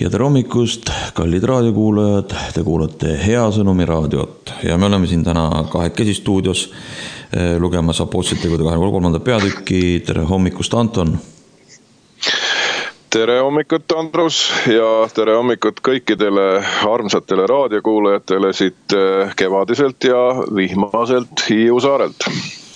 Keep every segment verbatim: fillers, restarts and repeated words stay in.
Ja tere hommikust, kallid raadiokuulajad, te kuulate Hea Sõnumi raadiot ja me oleme siin täna kahekesi stuudios lugemas Apostlite tegude kahekümne kolmanda peatükki. Tere hommikust, Anton! Tere hommikut, Andrus, ja tere hommikut kõikidele armsatele raadiokuulajatele siit kevadiselt ja vihmaselt Hiiu saarelt.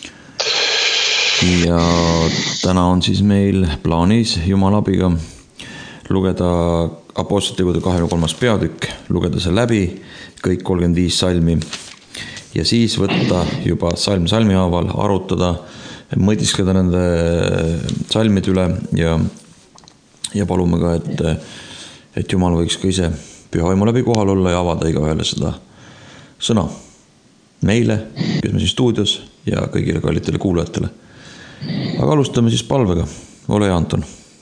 Ja täna on siis meil plaanis Jumala abiga lugeda Apostlite tegude kahekümne kolmas peatükk, lugeda see läbi, kõik kolmkümmend viis salmi ja siis võtta juba salm salmi haaval, arutada, mõtiskleda nende salmide üle ja, ja palume ka, et, et Jumal võiks ka ise püha vaimu läbi kohal olla ja avada igaühele seda sõna meile, kes me siin stuudios ja kõigile kallitele kuulajatele. Aga alustame siis palvega. Ole hea, Anton.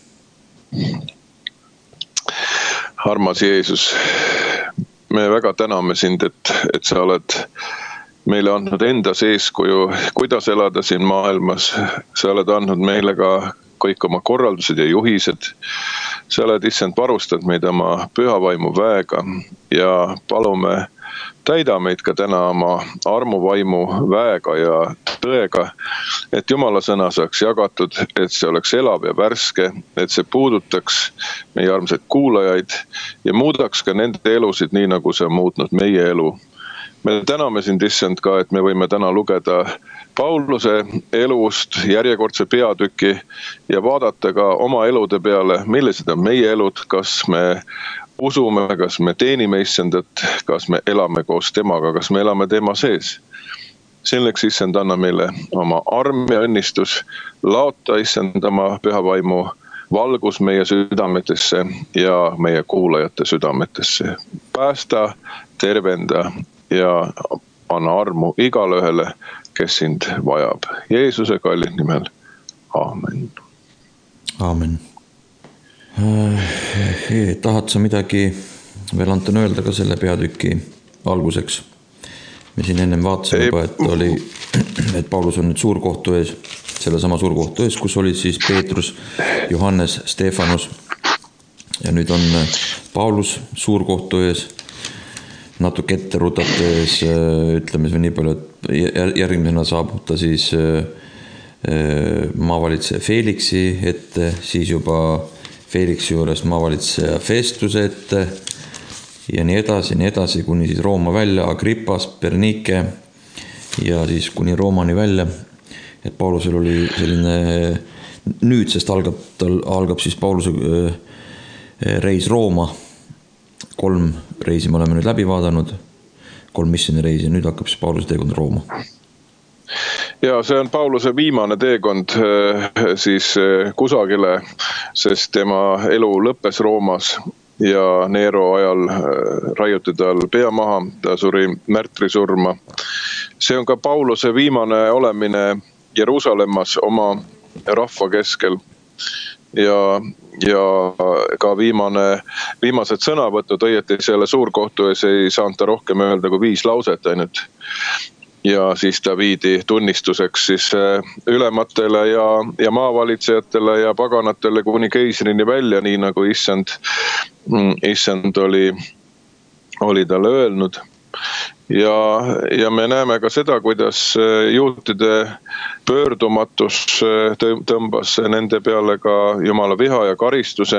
Armas Jeesus, me väga täname sind, et, et sa oled meile andnud endas eeskuju, kuidas elada siin maailmas. Sa oled andnud meile ka kõik oma korraldused ja juhised. Sa oled issand varustad meid oma pühavaimu väega ja palume täida meid ka täna oma armuvaimu väega ja tõega, et Jumala sõna saaks jagatud, et see oleks elav ja värske, et see puudutaks meie armsaid kuulajaid ja muudaks ka nende elusid nii, nagu see on muutnud meie elu. Me täname sind, issand, ka, et me võime täna lugeda Pauluse elust järjekordse peatüki ja vaadata ka oma elude peale, millised on meie elud, kas me usume, kas me teenime issandat, kas me elame koos temaga, kas me elame tema sees. Selleks issand anna meile oma arm ja õnnistus, laota issand oma pühavaimu valgus meie südametesse ja meie kuulajate südametesse. Päästa, tervenda ja anna armu igale ühele, kes sind vajab. Jeesuse kallid nimel. Aamen. Aamen. Eh, tahad sa midagi veel Anton öelda ka selle peatüki alguseks? Me siin ennem vaatasime juba, et oli, et Paulus on nüüd suurkohtu ees, selle sama suurkohtu ees, kus olid siis Peetrus, Johannes, Stefanus ja nüüd on Paulus suurkohtu ees, natuke ette rutates, ütleme nii palju, et järgmisena saabub ta siis maavalitseja Felixi ette, siis juba Felixi juures maavalitseja Festuse ette ja nii edasi, nii edasi, kuni siis Rooma välja, Agrippas, Bernike ja siis kuni Roomani välja, et Paulusel oli selline, nüüd sest algab, algab siis Pauluse reis Rooma, kolm reisi me oleme nüüd läbi vaadanud, kolm missiooni reisi ja nüüd hakkab siis Pauluse teekond Rooma. Ja see on Pauluse viimane teekond siis kusagile, sest tema elu lõppes Roomas ja Neero ajal raiuti tal pea maha, ta suri märtrisurma. See on ka Pauluse viimane olemine Jeruusalemmas oma rahva keskel ja, ja ka viimane, viimased sõnavõtud õieti selle suurkohtu ees ei saanud ta rohkem öelda kui viis lauset ainult. Ja siis ta viidi tunnistuseks siis ülematele ja, ja maavalitsejatele ja paganatele kuni keisrini välja, nii nagu issand, issand oli, oli talle öelnud. Ja, ja me näeme ka seda, kuidas juutide pöördumatus tõmbas nende peale ka Jumala viha ja karistuse.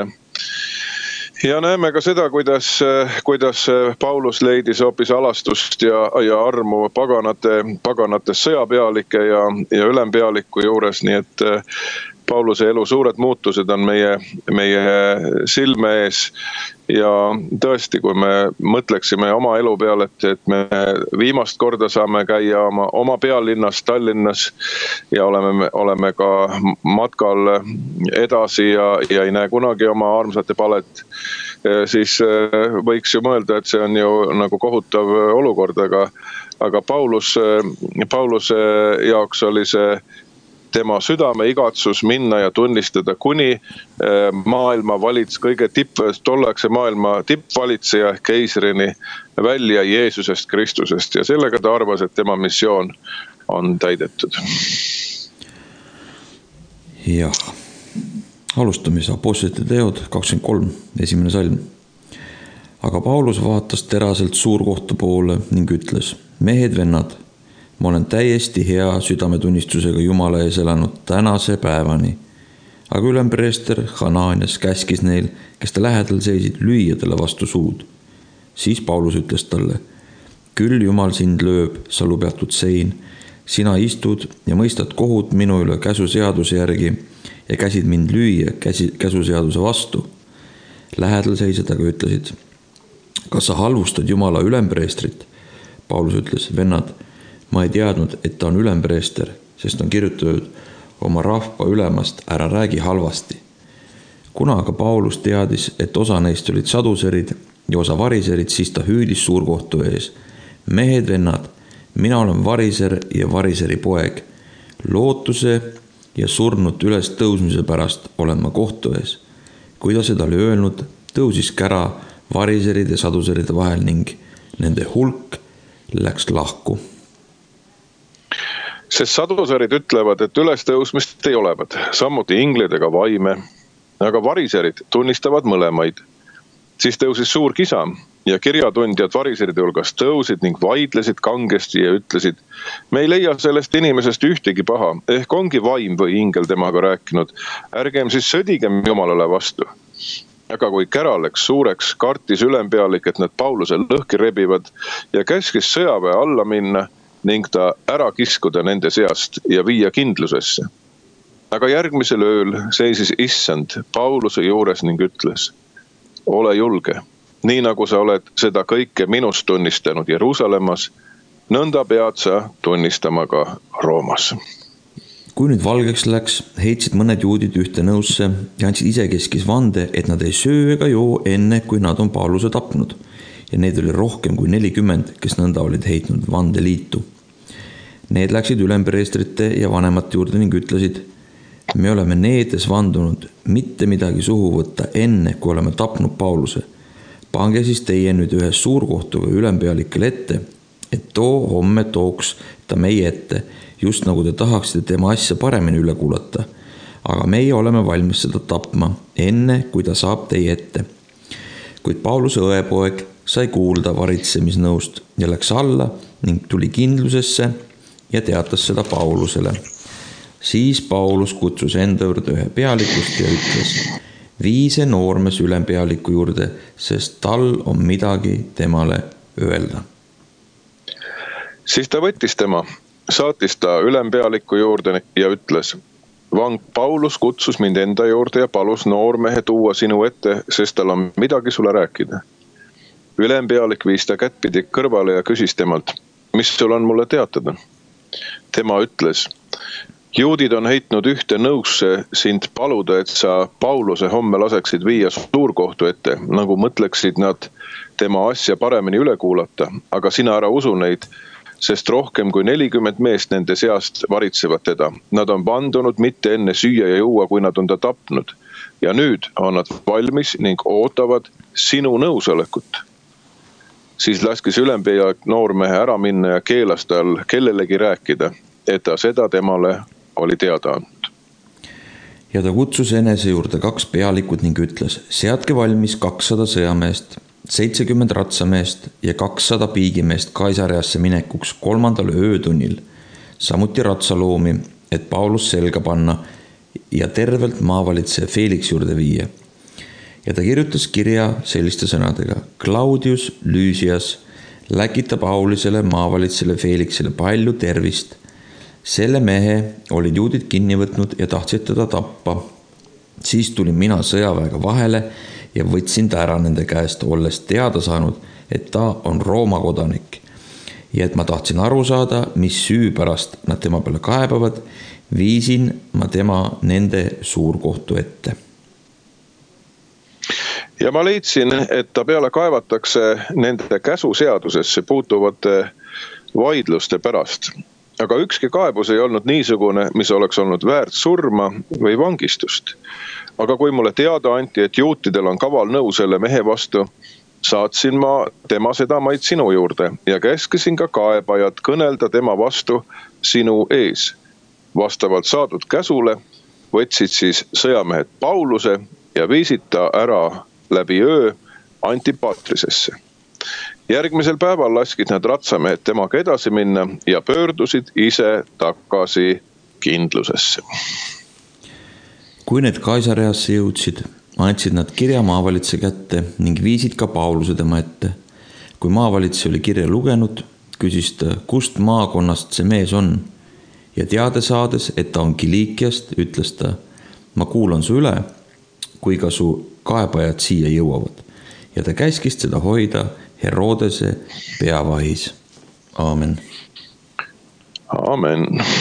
Ja näeme ka seda, kuidas, kuidas Paulus leidis hoopis alastust ja, ja armu paganate, paganate sõjapealike ja, ja ülempealiku juures, nii et Pauluse elu suured muutused on meie, meie silme ees ja tõesti, kui me mõtleksime oma elu peale, et, et me viimast korda saame käia oma, oma pealinnas Tallinnas ja oleme, oleme ka matkal edasi ja, ja ei näe kunagi oma armsate palet, siis võiks ju mõelda, et see on ju nagu kohutav olukord, aga, aga Paulus, Pauluse jaoks oli see tema südame igatsus minna ja tunnistada kuni maailma valits, kõige tipp, tollakse maailma tippvalitseja keisrini välja Jeesusest Kristusest ja sellega ta arvas, et tema missioon on täidetud. Jah, alustame siis Apostlite teod kakskümmend kolm, esimene salm. Aga Paulus vaatas teraselt suurkohtu poole ning ütles, mehed vennad, ma olen täiesti hea südametunnistusega Jumala ees elanud tänase päevani. Aga ülempreester Hananias käskis neil, kes ta lähedal seisid, lüüa talle vastu suud. Siis Paulus ütles talle, küll Jumal sind lööb, sa lubjatud sein, sina istud ja mõistad kohut minu üle käsuseaduse järgi ja käsid mind lüüa käsi, käsuseaduse vastu. Lähedal seised aga ütlesid, kas sa halvustad Jumala ülempreestrit? Paulus ütles, vennad, ma ei teadnud, et ta on ülempreester, sest on kirjutatud oma rahva ülemast, ära räägi halvasti. Kuna aga Paulus teadis, et osa neist olid saduserid ja osa variserid, siis ta hüüdis suurkohtu ees. Mehed vennad, mina olen variser ja variseri poeg. Lootuse ja surnud üles tõusmise pärast olen ma kohtu ees. Kui ta seda oli öelnud, tõusis kära variseride ja saduseride vahel ning nende hulk läks lahku. Sest saduserid ütlevad, et ülestõusmist ei olevat, samuti inglid ega vaime, aga variserid tunnistavad mõlemaid. Siis tõusis suur kisa ja kirjatundjad variseride hulgas tõusid ning vaidlesid kangesti ja ütlesid, me ei leia sellest inimesest ühtegi paha, ehk ongi vaim või ingel temaga rääkinud, ärgem siis sõdigem Jumalale vastu. Aga kui kära läks suureks, kartis ülempealik, et nad Pauluse lõhki rebivad ja käskis sõjaväe alla minna ning ta ära kiskuda nende seast ja viia kindlusesse. Aga järgmisel ööl seisis issand Pauluse juures ning ütles, ole julge, nii nagu sa oled seda kõike minust tunnistanud Jeruusalemmas, nõnda pead sa tunnistama ka Roomas. Kui nüüd valgeks läks, heitsid mõned juudid ühte nõusse ja andsid ise keskis vande, et nad ei söö ega joo enne, kui nad on Pauluse tapnud. Ja need oli rohkem kui nelikümmend, kes nõnda olid heitnud vandeliitu. Need läksid ülempreestrite ja vanemate juurde ning ütlesid, me oleme needes vandunud mitte midagi suhu võtta enne, kui oleme tapnud Pauluse. Pange siis teie nüüd ühe suurkohtuga ülempealikele ette, et too homme tooks ta meie ette, just nagu te tahaksite tema asja paremini üle kuulata. Aga meie oleme valmis seda tapma enne, kui ta saab teie ette. Kuid Pauluse õepoeg sai kuulda varitsemisnõust ja läks alla ning tuli kindlusesse ja teatas seda Paulusele. Siis Paulus kutsus enda juurde ühe pealikust ja ütles, vii see noormees ülempealiku juurde, sest tal on midagi temale öelda. Siis ta võttis tema, saatis ta ülempealiku juurde ja ütles, vang Paulus kutsus mind enda juurde ja palus noormehe tuua sinu ette, sest tal on midagi sulle rääkida. Ülempealik viis ta kättpidi kõrvale ja küsis temalt, mis sul on mulle teatada? Tema ütles, juudid on heitnud ühte nõusse sind paluda, et sa Pauluse homme laseksid viia suurkohtu ette, nagu mõtleksid nad tema asja paremini üle kuulata, aga sina ära usu neid, sest rohkem kui nelikümmend meest nende seast varitsevad teda. Nad on vandunud mitte enne süüa ja juua, kui nad on ta tapnud. Ja nüüd on nad valmis ning ootavad sinu nõusolekut. Siis laskis ülempealik noormehe ära minna ja keelas tal kellelegi rääkida, et ta seda temale oli teada andnud. Ja ta kutsus enese juurde kaks pealikut ning ütles, seadke valmis kakssada sõjameest, seitsekümmend ratsameest ja kakssada piigimeest Kaisariasse minekuks kolmandal öötunnil, samuti ratsaloomi, et Paulus selga panna ja tervelt maavalitseja Felix juurde viia. Ja ta kirjutas kirja selliste sõnadega, Claudius Lysias läkita Paulusele maavalitsele Felixile palju tervist. Selle mehe olid juudid kinni võtnud ja tahtsid teda tappa. Siis tulin mina sõjaväega vahele ja võtsin ta ära nende käest, olles teada saanud, et ta on Rooma kodanik. Ja et ma tahtsin aru saada, mis süü pärast nad tema peale kaebavad, viisin ma tema nende suurkohtu ette. Ja ma leidsin, et ta peale kaevatakse nende käsuseadusesse puutuvate vaidluste pärast. Aga ükski kaebus ei olnud niisugune, mis oleks olnud väärt surma või vangistust. Aga kui mulle teada anti, et juutidel on kaval nõu selle mehe vastu, saatsin ma tema sedamaid sinu juurde ja käskisin ka kaebajad kõnelda tema vastu sinu ees. Vastavalt saadud käsule võtsid siis sõjamehed Pauluse ja viisid ta ära läbi öö Antipatrisesse. Järgmisel päeval laskid nad ratsamehed temaga edasi minna ja pöördusid ise tagasi kindlusesse. Kui need Kaisareasse jõudsid, andsid nad kirja maavalitse kätte ning viisid ka Pauluse tema ette. Kui maavalitse oli kirja lugenud, küsis ta, kust maakonnast see mees on. Ja teade saades, et ta on Kiliikiast, ütles ta, ma kuulan su üle, kui ka su kaebajad siia jõuavad. Ja ta käskis seda hoida Herodese peavahis. Aamen. Aamen.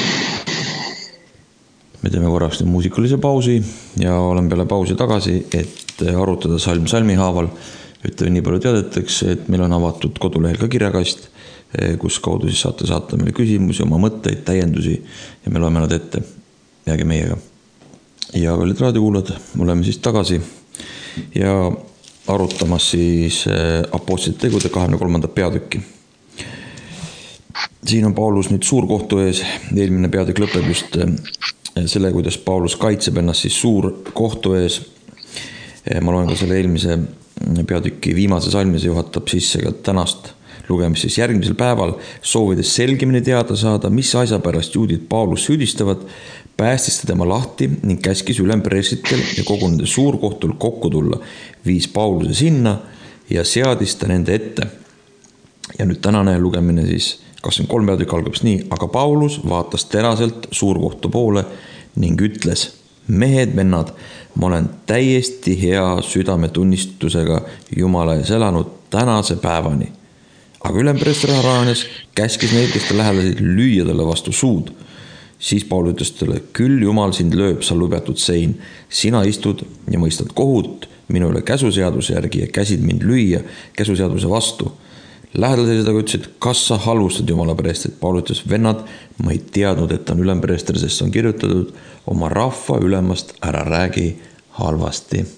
Me teeme korraks muusikalise pausi ja olen peale pausi tagasi, et arutada salm salmi haaval. Ütlen nii palju teadeteks, et meil on avatud kodulehel ka kirjakast, kus kaudu siis saate saata meile küsimusi, oma mõtteid, täiendusi ja me loeme nad ette. Jääge meiega. Ja kallid raadiokuulajad, oleme siis tagasi ja arutamas siis Apostlite tegude kahekümne kolmandat peatükki. Siin on Paulus nüüd suurkohtu ees, eelmine peatükk lõpeb just selle, kuidas Paulus kaitseb ennast siis suur kohtu ees. Ma loen ka selle eelmise peatüki viimase salmise juhatab sisse ka tänast lugemist siis järgmisel päeval, soovides selgemini teada saada, mis asja pärast juudid Paulus süüdistavad, päästis ta tema lahti ning käskis ülempreesitel ja kogu nende suurkohtul kokku tulla, viis Pauluse sinna ja seadis ta nende ette. Ja nüüd tänane lugemine siis kakskümmend kolm peatükk algab nii, aga Paulus vaatas teraselt suurkohtu poole ning ütles, mehed, vennad, ma olen täiesti hea südametunnistusega Jumala ees elanud tänase päevani. Aga ülempreester Ananias käskis neid, kes ta lähedasid, lüüa talle vastu suud. Siis Paulus ütles talle, küll Jumal sind lööb, sa lubetud sein. Sina istud ja mõistad kohut minule käsuseaduse järgi ja käsid mind lüüa käsuseaduse vastu. Lähedal seda ütlesid, kas sa halvustad Jumala preestrit? Paulus ütles, vennad, ma ei teadnud, et on ülempreester, sest on kirjutatud oma rahva ülemast ära räägi halvasti.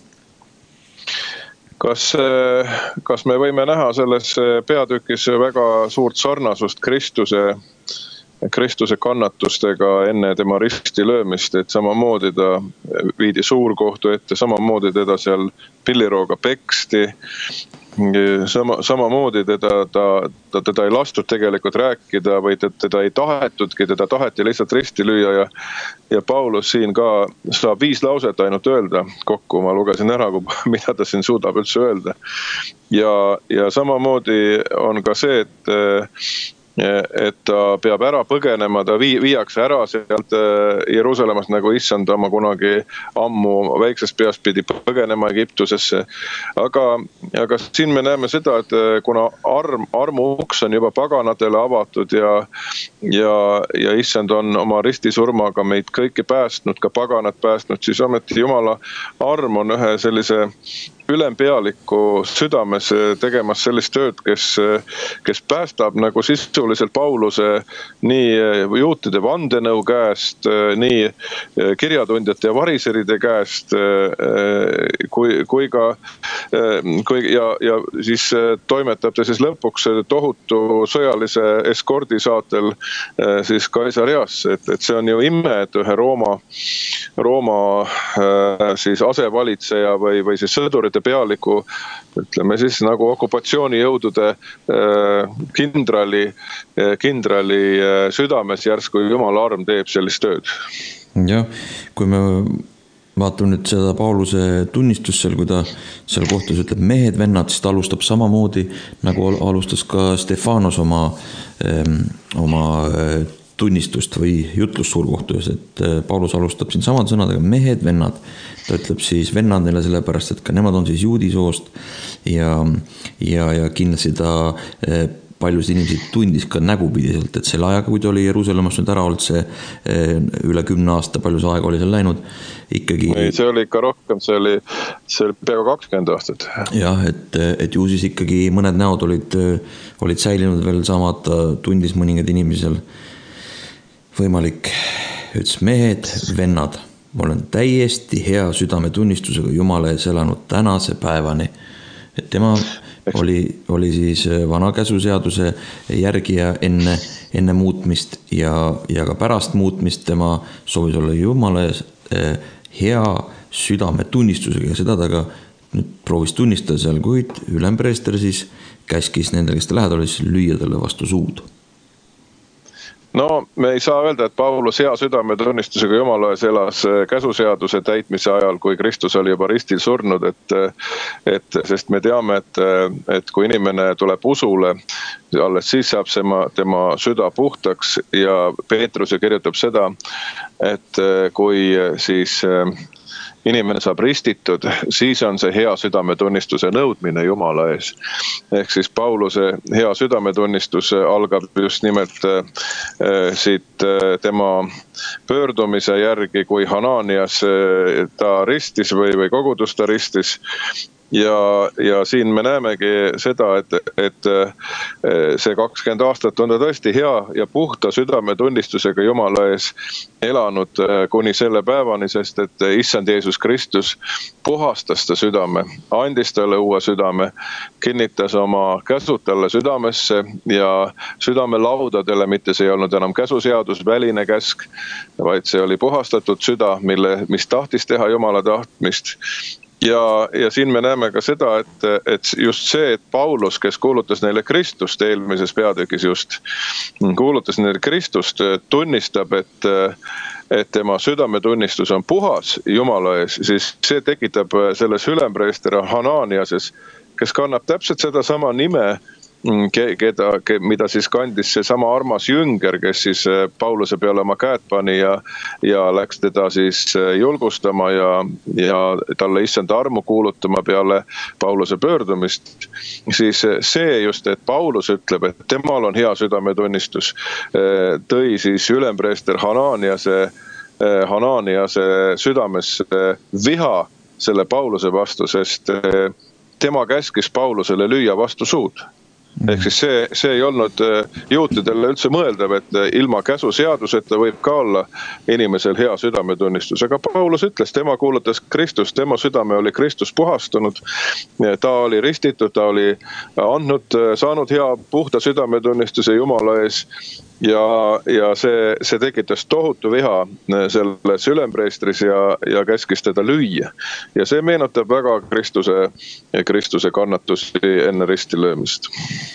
Kas, kas me võime näha selles peatükis väga suurt sarnasust Kristuse, Kristuse kannatustega enne tema risti löömist, et samamoodi ta viidi suurkohtu ette, samamoodi teda seal pillirooga peksti, sama, samamoodi teda, ta, ta, teda ei lastud tegelikult rääkida või teda ei tahetudki, teda taheti lihtsalt risti lüüa ja, ja Paulus siin ka saab viis lauset ainult öelda kokku, ma lugesin ära, mida ta siin suudab üldse öelda. Ja, ja samamoodi on ka see, et et ta peab ära põgenema, ta vii, viiakse ära sealt Jeruusalemmast, nagu issand oma kunagi ammu väikses peas pidi põgenema Egiptusesse. Aga, aga siin me näeme seda, et kuna arm, armu uks on juba paganatele avatud ja, ja, ja issand on oma ristisurmaga meid kõiki päästnud, ka paganad päästnud, siis ometi Jumala arm on ühe sellise ülempealiku südames tegemas sellist tööd, kes, kes päästab nagu sisuliselt Pauluse nii juutide vandenõu käest, nii kirjatundjate ja variseride käest, kui, kui ka kui, ja, ja siis toimetab ta siis lõpuks tohutu sõjalise eskordi saatel siis Kaisareasse, et, et see on ju ime, et ühe Rooma, Rooma siis asevalitseja või, või siis sõdurite pealiku, ütleme siis nagu okupatsioonijõudude kindrali, kindrali südames järsku Jumala arm teeb sellist tööd. Jah, kui me vaatame nüüd seda Pauluse tunnistust seal, kui ta seal kohtus ütleb mehed, vennad, siis ta alustab samamoodi, nagu alustas ka Stefanos oma, oma tunnistust või jutlust suurkohtus, et Paulus alustab siin samad sõnadega mehed, vennad. Ta ütleb siis vennad neile sellepärast, et ka nemad on siis juudi soost ja, ja, ja kindlasti ta paljus inimesed tundis ka nägupidiselt, et selle ajaga, kui ta oli Jeruusalemmas nüüd ära olnud see üle kümne aasta, palju see aega oli seal läinud, ikkagi... Ei, see oli ikka rohkem, see oli, see oli peaaegu kakskümmend aastat. Jah, et, et ju siis ikkagi mõned näod olid, olid säilinud veel samad, tundis mõningad inimesed seal võimalik, ütles mehed, vennad, ma olen täiesti hea südametunnistusega Jumala ees elanud tänase päevani. Et tema oli, oli siis vana käsuseaduse järgija enne, enne muutmist ja, ja ka pärast muutmist tema soovis olla Jumala ees hea südametunnistusega ja seda ta ka nüüd proovis tunnistada seal, kuid ülempreester siis käskis nendel, kes ta lähedal oli, siis lüüa talle vastu suud. No me ei saa öelda, et Paulus hea südametunnistusega Jumala ees elas käsuseaduse täitmise ajal, kui Kristus oli juba ristil surnud, et, et sest me teame, et, et kui inimene tuleb usule, alles siis saab tema, tema süda puhtaks ja Peetrus kirjutab seda, et kui siis inimene saab ristitud, siis on see hea südametunnistuse nõudmine Jumala ees. Ehk siis Pauluse hea südametunnistus algab just nimelt äh, siit äh, tema pöördumise järgi, kui Hananias äh, ta ristis või, või kogudus ta ristis. Ja, ja siin me näemegi seda, et, et see kakskümmend aastat on ta tõesti hea ja puhta südametunnistusega Jumala ees elanud kuni selle päevani, sest et issand Jeesus Kristus puhastas ta südame, andis talle uue südame, kinnitas oma käsud talle südamesse ja südame laudadele, mitte see ei olnud enam käsuseadus, väline käsk, vaid see oli puhastatud süda, mille, mis tahtis teha Jumala tahtmist. Ja, ja siin me näeme ka seda, et, et just see, et Paulus, kes kuulutas neile Kristust eelmises peatükis just, kuulutas neile Kristust, tunnistab, et, et tema südametunnistus on puhas Jumala ees, siis see tekitab selles ülempreester Hananiases, kes kannab täpselt seda sama nime, keda, mida siis kandis see sama armas jünger, kes siis Pauluse peale oma käed pani ja, ja läks teda siis julgustama ja, ja talle issand armu kuulutama peale Pauluse pöördumist. Siis see just, et Paulus ütleb, et temal on hea südametunnistus, tõi siis ülempreester Hananiase, Hananiase südamesse viha selle Pauluse vastu, sest tema käskis Paulusele lüüa vastu suud. Ehk siis see, see ei olnud juutidele üldse mõeldav, et ilma käsuseaduseta võib ka olla inimesel hea südametunnistus. Aga Paulus ütles, tema kuulutas Kristust, tema südame oli Kristus puhastunud, ta oli ristitud, ta oli andnud, saanud hea puhta südametunnistuse Jumala ees. Ja, ja see, see tekitas tohutu viha selles ülempreestris ja, ja käskis teda lüüa. Ja see meenutab väga Kristuse, Kristuse kannatusi enne ristilöömist.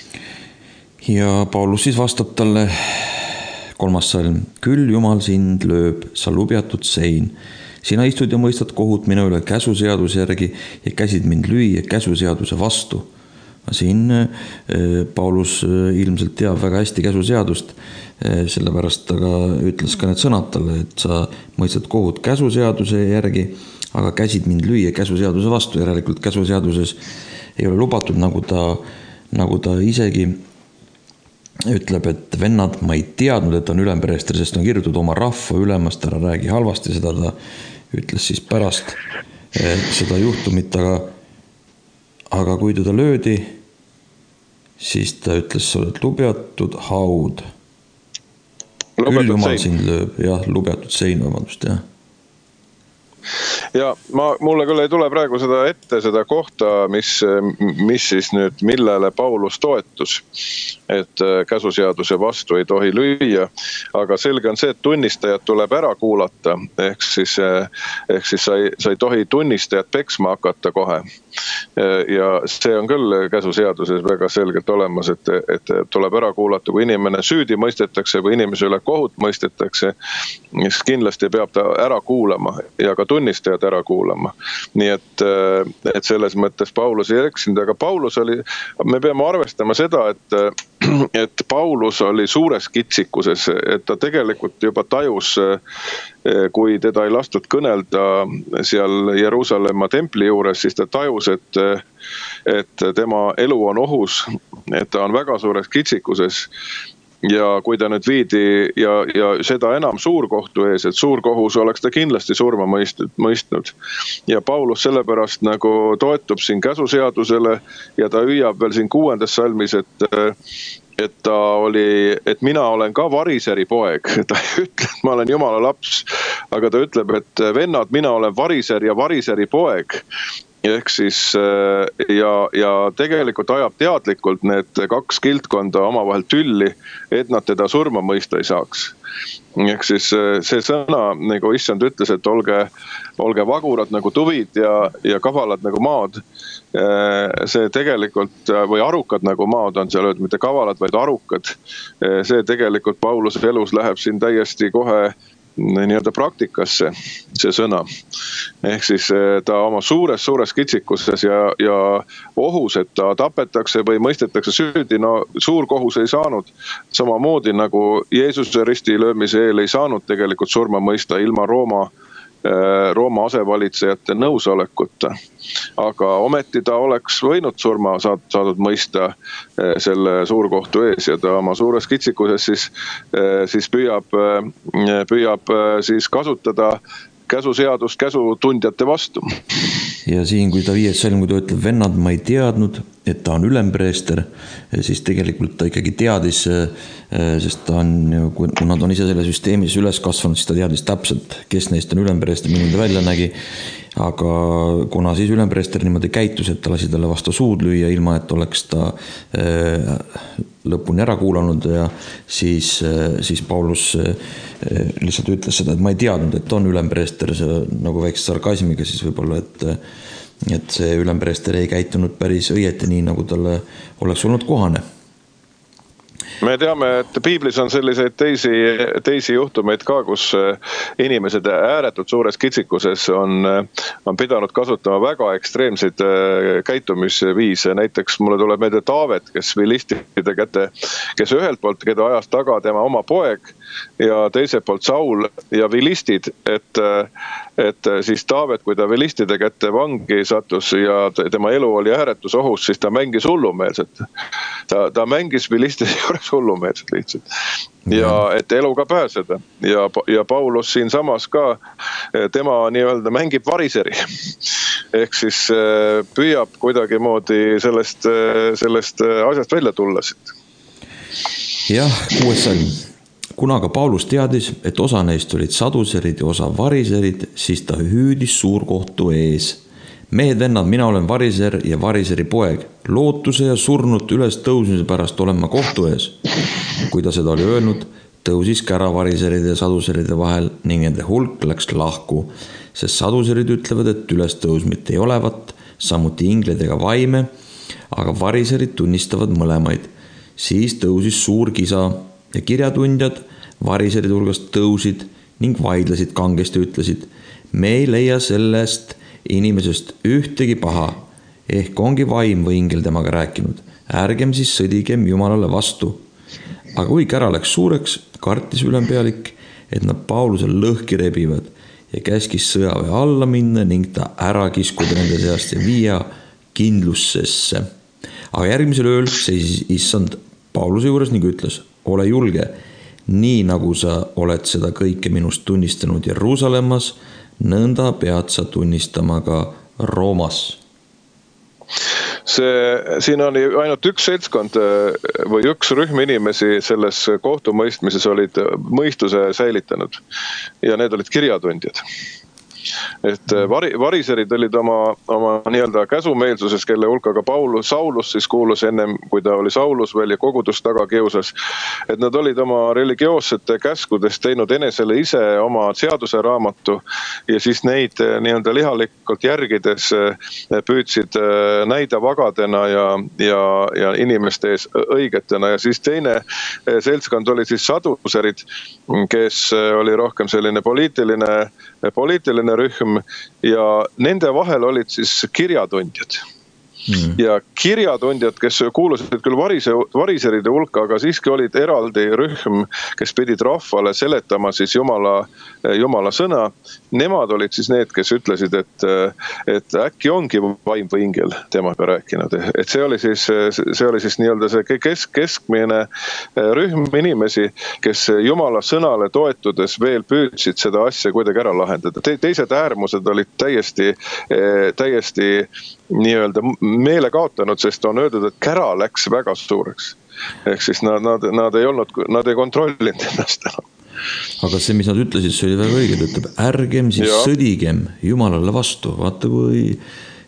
Ja Paulus siis vastab talle kolmas salm. Küll Jumal sind lööb, sa lubjatud sein. Sina istud ja mõistad kohut minu üle käsuseaduse järgi ja käsid mind lüüa käsuseaduse vastu. Siin Paulus ilmselt teab väga hästi käsuseadust, sellepärast ta ka ütles ka need sõnad talle, et sa mõistad kohut käsuseaduse järgi, aga käsid mind lüüa käsuseaduse vastu. Järelikult käsuseaduses ei ole lubatud, nagu ta, nagu ta isegi ütleb, et vennad, ma ei teadnud, et on ülempreester, sest on kirjutatud oma rahva ülemast, ära räägi halvasti, seda ta ütles siis pärast seda juhtumit, aga Aga kui teda löödi, siis ta ütles, sa oled lubjatud haud. Küll Jumal sind lööb, jah, lubjatud sein, vabandust, jah. Ja ma, mulle küll ei tule praegu seda ette, seda kohta, mis, mis siis nüüd, millele Paulus toetus, et käsuseaduse vastu ei tohi lüüa, aga selge on see, et tunnistajad tuleb ära kuulata, ehk siis, ehk siis sa, ei, sa ei tohi tunnistajad peksma hakata kohe. Ja see on küll käsuseaduses väga selgelt olemas, et, et tuleb ära kuulata, kui inimene süüdi mõistetakse või inimese üle kohut mõistetakse, siis kindlasti peab ta ära kuulama ja ka tunnistajad ära kuulama. Nii et, et selles mõttes Paulus ei eksinud, aga Paulus oli, me peame arvestama seda, et, et Paulus oli suures kitsikuses, et ta tegelikult juba tajus, kui teda ei lastud kõnelda seal Jeruusalemma templi juures, siis ta tajus, et, et tema elu on ohus, et ta on väga suures kitsikuses. Ja kui ta nüüd viidi ja, ja seda enam suurkohtu ees, et suurkohus oleks ta kindlasti surma mõistnud. Ja Paulus sellepärast nagu toetub siin käsuseadusele ja ta hüüab veel siin kuuendas salmis, et et ta oli, et mina olen ka variseri poeg. Ta ei ütle, et ma olen Jumala laps, aga ta ütleb, et vennad, mina olen variser ja variseri poeg. ehk siis ja, ja tegelikult ajab teadlikult need kaks kildkonda omavahel tülli, et nad teda surma mõista ei saaks. Ehk siis see sõna, nagu issand ütles, et olge, olge vagurad nagu tuvid ja, ja kavalad nagu maad. See tegelikult, või arukad nagu maad on seal öeldud, mitte kavalad, vaid arukad. See tegelikult Pauluse elus läheb siin täiesti kohe nii-öelda praktikasse, see sõna. Ehk siis ta oma suures, suures kitsikuses ja, ja ohus, et ta tapetakse või mõistetakse süüdi, no suur kohus ei saanud. Samamoodi nagu Jeesuse risti löömise eel ei saanud tegelikult surma mõista ilma Rooma Rooma asevalitsejate nõusolekuta. Aga ometi ta oleks võinud surma saadud mõista selle suurkohtu ees ja ta oma suures kitsikuses siis, siis püüab, püüab siis kasutada käsuseadust käsutundjate vastu. Ja siin, kui ta viies salm, kui ta ütleb, vennad, ma ei teadnud, et ta on ülempreester, siis tegelikult ta ikkagi teadis, sest ta on, kui nad on ise selle süsteemis üles kasvanud, siis ta teadis täpselt, kes neist on ülempreester, milline ta välja nägi. Aga kuna siis ülempreester niimoodi käitus, et ta lasi talle vastu suud lüüa, ilma et oleks ta lõpuni ära kuulanud ja siis, siis Paulus lihtsalt ütles seda, et ma ei teadnud, et on ülempreester, see nagu väikse sarkasmiga siis võib-olla, et, et see ülempreester ei käitunud päris õieti nii, nagu talle oleks olnud kohane. Me teame, et piiblis on selliseid teisi, teisi juhtumeid ka, kus inimesed ääretult suures kitsikuses on, on pidanud kasutama väga ekstreemseid käitumisviise. Näiteks mulle tuleb meelde Taavet, kes vilistide kätte, kes ühelt poolt, keda ajas taga tema oma poeg ja teiselt poolt Saul ja vilistid, et, et siis Taavet, kui ta vilistide kätte vangi sattus ja tema elu oli ääretus ohus, siis ta mängis hullumeelset. Ta, ta mängis vilistide juures hullumeelset lihtsalt. Ja et eluga pääseda. Ja, ja Paulus siin samas ka, tema nii-öelda mängib variseri. Ehk siis püüab kuidagi moodi sellest, sellest asjast välja tulla siit. Jah, kuues salm. Kuna aga Paulus teadis, et osa neist olid saduserid ja osa variserid, siis ta hüüdis suurkohtu ees. Mehed vennad, mina olen variser ja variseri poeg. Lootuse ja surnud üles tõusmise pärast olen ma kohtu ees. Kui ta seda oli öelnud, tõusis kära variseride ja saduseride vahel ning nende hulk läks lahku, sest saduserid ütlevad, et üles tõusmit ei olevat, samuti ingled ega vaime, aga variserid tunnistavad mõlemaid. Siis tõusis suur kisa ja kirjatundjad variseride hulgast tõusid ning vaidlesid kangesti ütlesid, me ei leia sellest inimesest ühtegi paha, ehk ongi vaim või ingel temaga rääkinud. Ärgem siis sõdigem Jumalale vastu. Aga kui kära läks suureks, kartis ülempealik, et nad Paulusel lõhki rebivad ja käskis sõjaväe alla minna ning ta ära kiskuda nende seast ja viia kindlussesse. Aga järgmisel ööl seisis issand Pauluse juures ning ütles, ole julge, nii nagu sa oled seda kõike minust tunnistanud Jeruusalemmas, nõnda pead sa tunnistama ka Roomas. See, siin oli ainult üks seltskond või üks rühm inimesi selles kohtumõistmises olid mõistuse säilitanud ja need olid kirjatundjad. Et vari, variserid olid oma, oma nii-öelda käsumeelsuses, kelle hulka ka Paulus, Saulus siis kuulus ennem, kui ta oli Saulus veel ja kogudust taga kiusas. Et nad olid oma religioossete käskudest teinud enesele ise oma seaduse raamatu ja siis neid nii-öelda lihalikult järgides püüdsid näida vagadena ja, ja, ja inimeste ees õigetena. Ja siis teine seltskond oli siis saduserid, kes oli rohkem selline poliitiline, poliitiline rühm ja nende vahel olid siis kirjatundjad. Mm. Ja kirjatundjad, kes kuulusid küll varise, variseride hulka, aga siiski olid eraldi rühm, kes pidid rahvale seletama siis Jumala, Jumala sõna. Nemad olid siis need, kes ütlesid, et, et äkki ongi vaim või ingel temaga rääkinud. Et see oli siis, see oli siis nii-öelda see kesk, keskmine rühm inimesi, kes Jumala sõnale toetudes veel püüdsid seda asja kuidagi ära lahendada. Te, teised äärmused olid täiesti, täiesti nii-öelda meele kaotanud, sest on öeldud, et kära läks väga suureks. Ehk siis nad, nad, nad ei olnud, nad ei kontrollinud ennast enam. Aga see, mis nad ütlesid, see oli väga õige, ta ütleb, ärgem siis ja. sõdigem Jumalale vastu. Vaata, kui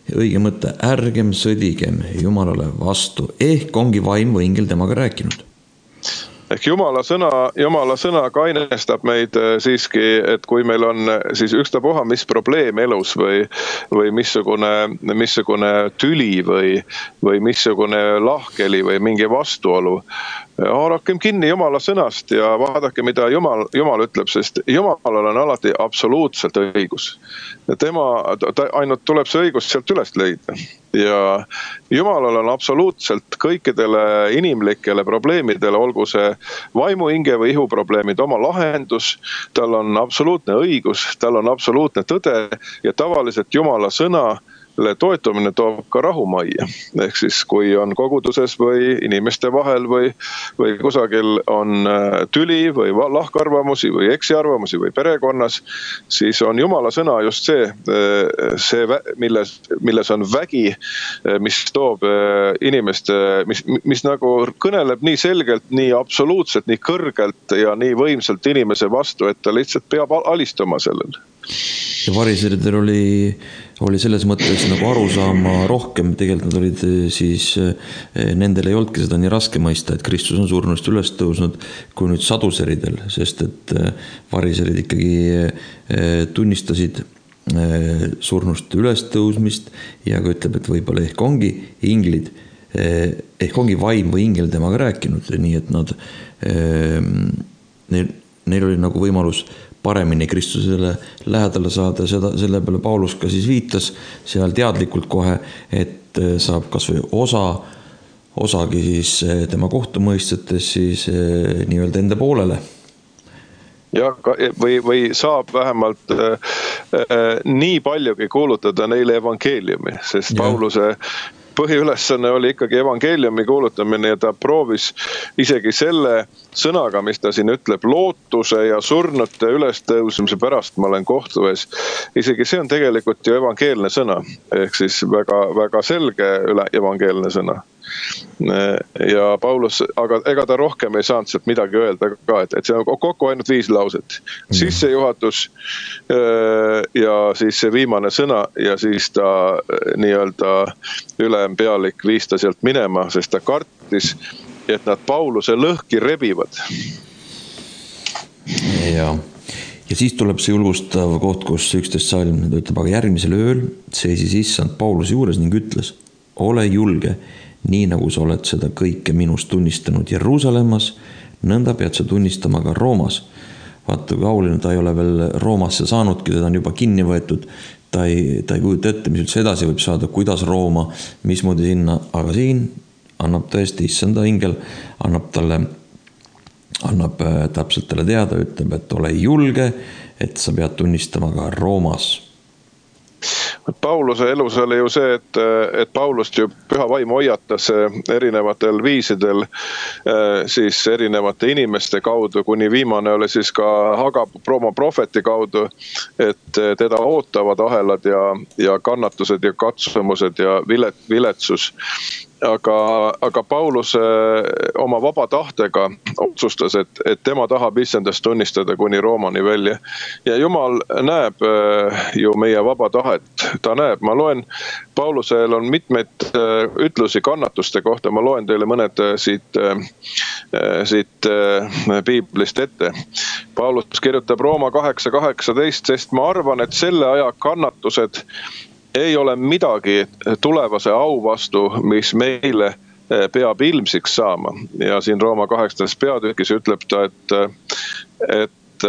õige mõte, ärgem sõdigem Jumalale vastu, ehk ongi vaim või ingel temaga rääkinud. Ehk Jumala sõna, Jumala sõna kainestab meid siiski, et kui meil on siis ükstapuha mis probleem elus või, või missugune, missugune tüli või, või missugune lahkeli või mingi vastuolu, haarakem kinni Jumala sõnast ja vaadake, mida Jumal, Jumal ütleb, sest Jumalal on alati absoluutselt õigus. Tema, ta ainult tuleb see õigus sealt üles leida. Ja Jumalal on absoluutselt kõikidele inimlikele probleemidele, olgu see vaimu, hinge või ihu probleemid, oma lahendus, tal on absoluutne õigus, tal on absoluutne tõde ja tavaliselt Jumala sõna toetumine toob ka rahumajja. Ehk siis, kui on koguduses või inimeste vahel või, või kusagil on tüli või lahkarvamusi või eksiarvamusi või perekonnas, siis on Jumala sõna just see, see milles, milles on vägi, mis toob inimeste, mis, mis nagu kõneleb nii selgelt, nii absoluutselt, nii kõrgelt ja nii võimsalt inimese vastu, et ta lihtsalt peab alistuma sellele. Ja variseridel oli, oli selles mõttes nagu aru saama rohkem, tegelikult nad olid siis, nendel ei olnudki seda nii raske mõista, et Kristus on surnust üles tõusnud, kui nüüd saduseridel, sest et variserid ikkagi tunnistasid surnust üles tõusmist ja ka ütleb, et võib-olla ehk ongi inglid, ehk ongi vaim või ingel temaga rääkinud, nii et nad, neil, neil oli nagu võimalus paremini Kristusele lähedale saada, seda, selle peale Paulus ka siis viitas seal teadlikult kohe, et saab kas või osa, osagi siis tema kohtumõistetes siis nii-öelda enda poolele. Ja, või, või saab vähemalt äh, äh, nii paljugi kuulutada neile evangeeliumi, sest ja. Pauluse põhiülesanne oli ikkagi evangeeliumi kuulutamine ja ta proovis isegi selle sõnaga, mis ta siin ütleb, lootuse ja surnute ülestõusmise pärast ma olen kohtu ees. Isegi see on tegelikult ju evangeelne sõna, ehk siis väga, väga selge üle evangeelne sõna. Ja Paulus, aga ega ta rohkem ei saanud sealt midagi öelda ka, et, et see on kokku ainult viis lauset. Mm. Sissejuhatus ja siis see viimane sõna ja siis ta nii-öelda ülempealik viis ta sealt minema, sest ta kartis, et nad Pauluse lõhki rebivad. Ja, ja siis tuleb see julgustav koht, kus üksteist salm, ta ütleb, aga järgmisel ööl seisis issand Pauluse juures ning ütles, ole julge, nii nagu sa oled seda kõike minust tunnistanud Jeruusalemmas, nõnda pead sa tunnistama ka Roomas. Vaata, kui auline ta ei ole veel Roomasse saanudki, teda on juba kinni võetud, ta ei, ta ei kujuta ette, mis üldse edasi võib saada, kuidas Rooma, mismoodi sinna, aga siin annab tõesti issanda ingel, annab talle, annab täpselt talle teada, ütleb, et ole julge, et sa pead tunnistama ka Roomas. Pauluse elus oli ju see, et, et Paulust ju püha vaim hoiatas erinevatel viisidel siis erinevate inimeste kaudu, kuni viimane oli siis ka Hagab Rooma prohveti kaudu, et teda ootavad ahelad ja, ja kannatused ja katsumused ja vilet, viletsus. Aga, aga Paulus oma vaba tahtega otsustas, et, et tema tahab issandast tunnistada kuni Roomani välja. Ja Jumal näeb ju meie vaba tahet. Ta näeb, ma loen, Paulusel on mitmeid ütlusi kannatuste kohta, ma loen teile mõned siit, siit piiblist ette. Paulus kirjutab Rooma kaheksa kaheksateist, sest ma arvan, et selle aja kannatused ei ole midagi tulevase au vastu, mis meile peab ilmsiks saama. Ja siin Rooma kaheksateist peatükis ütleb ta, et, et,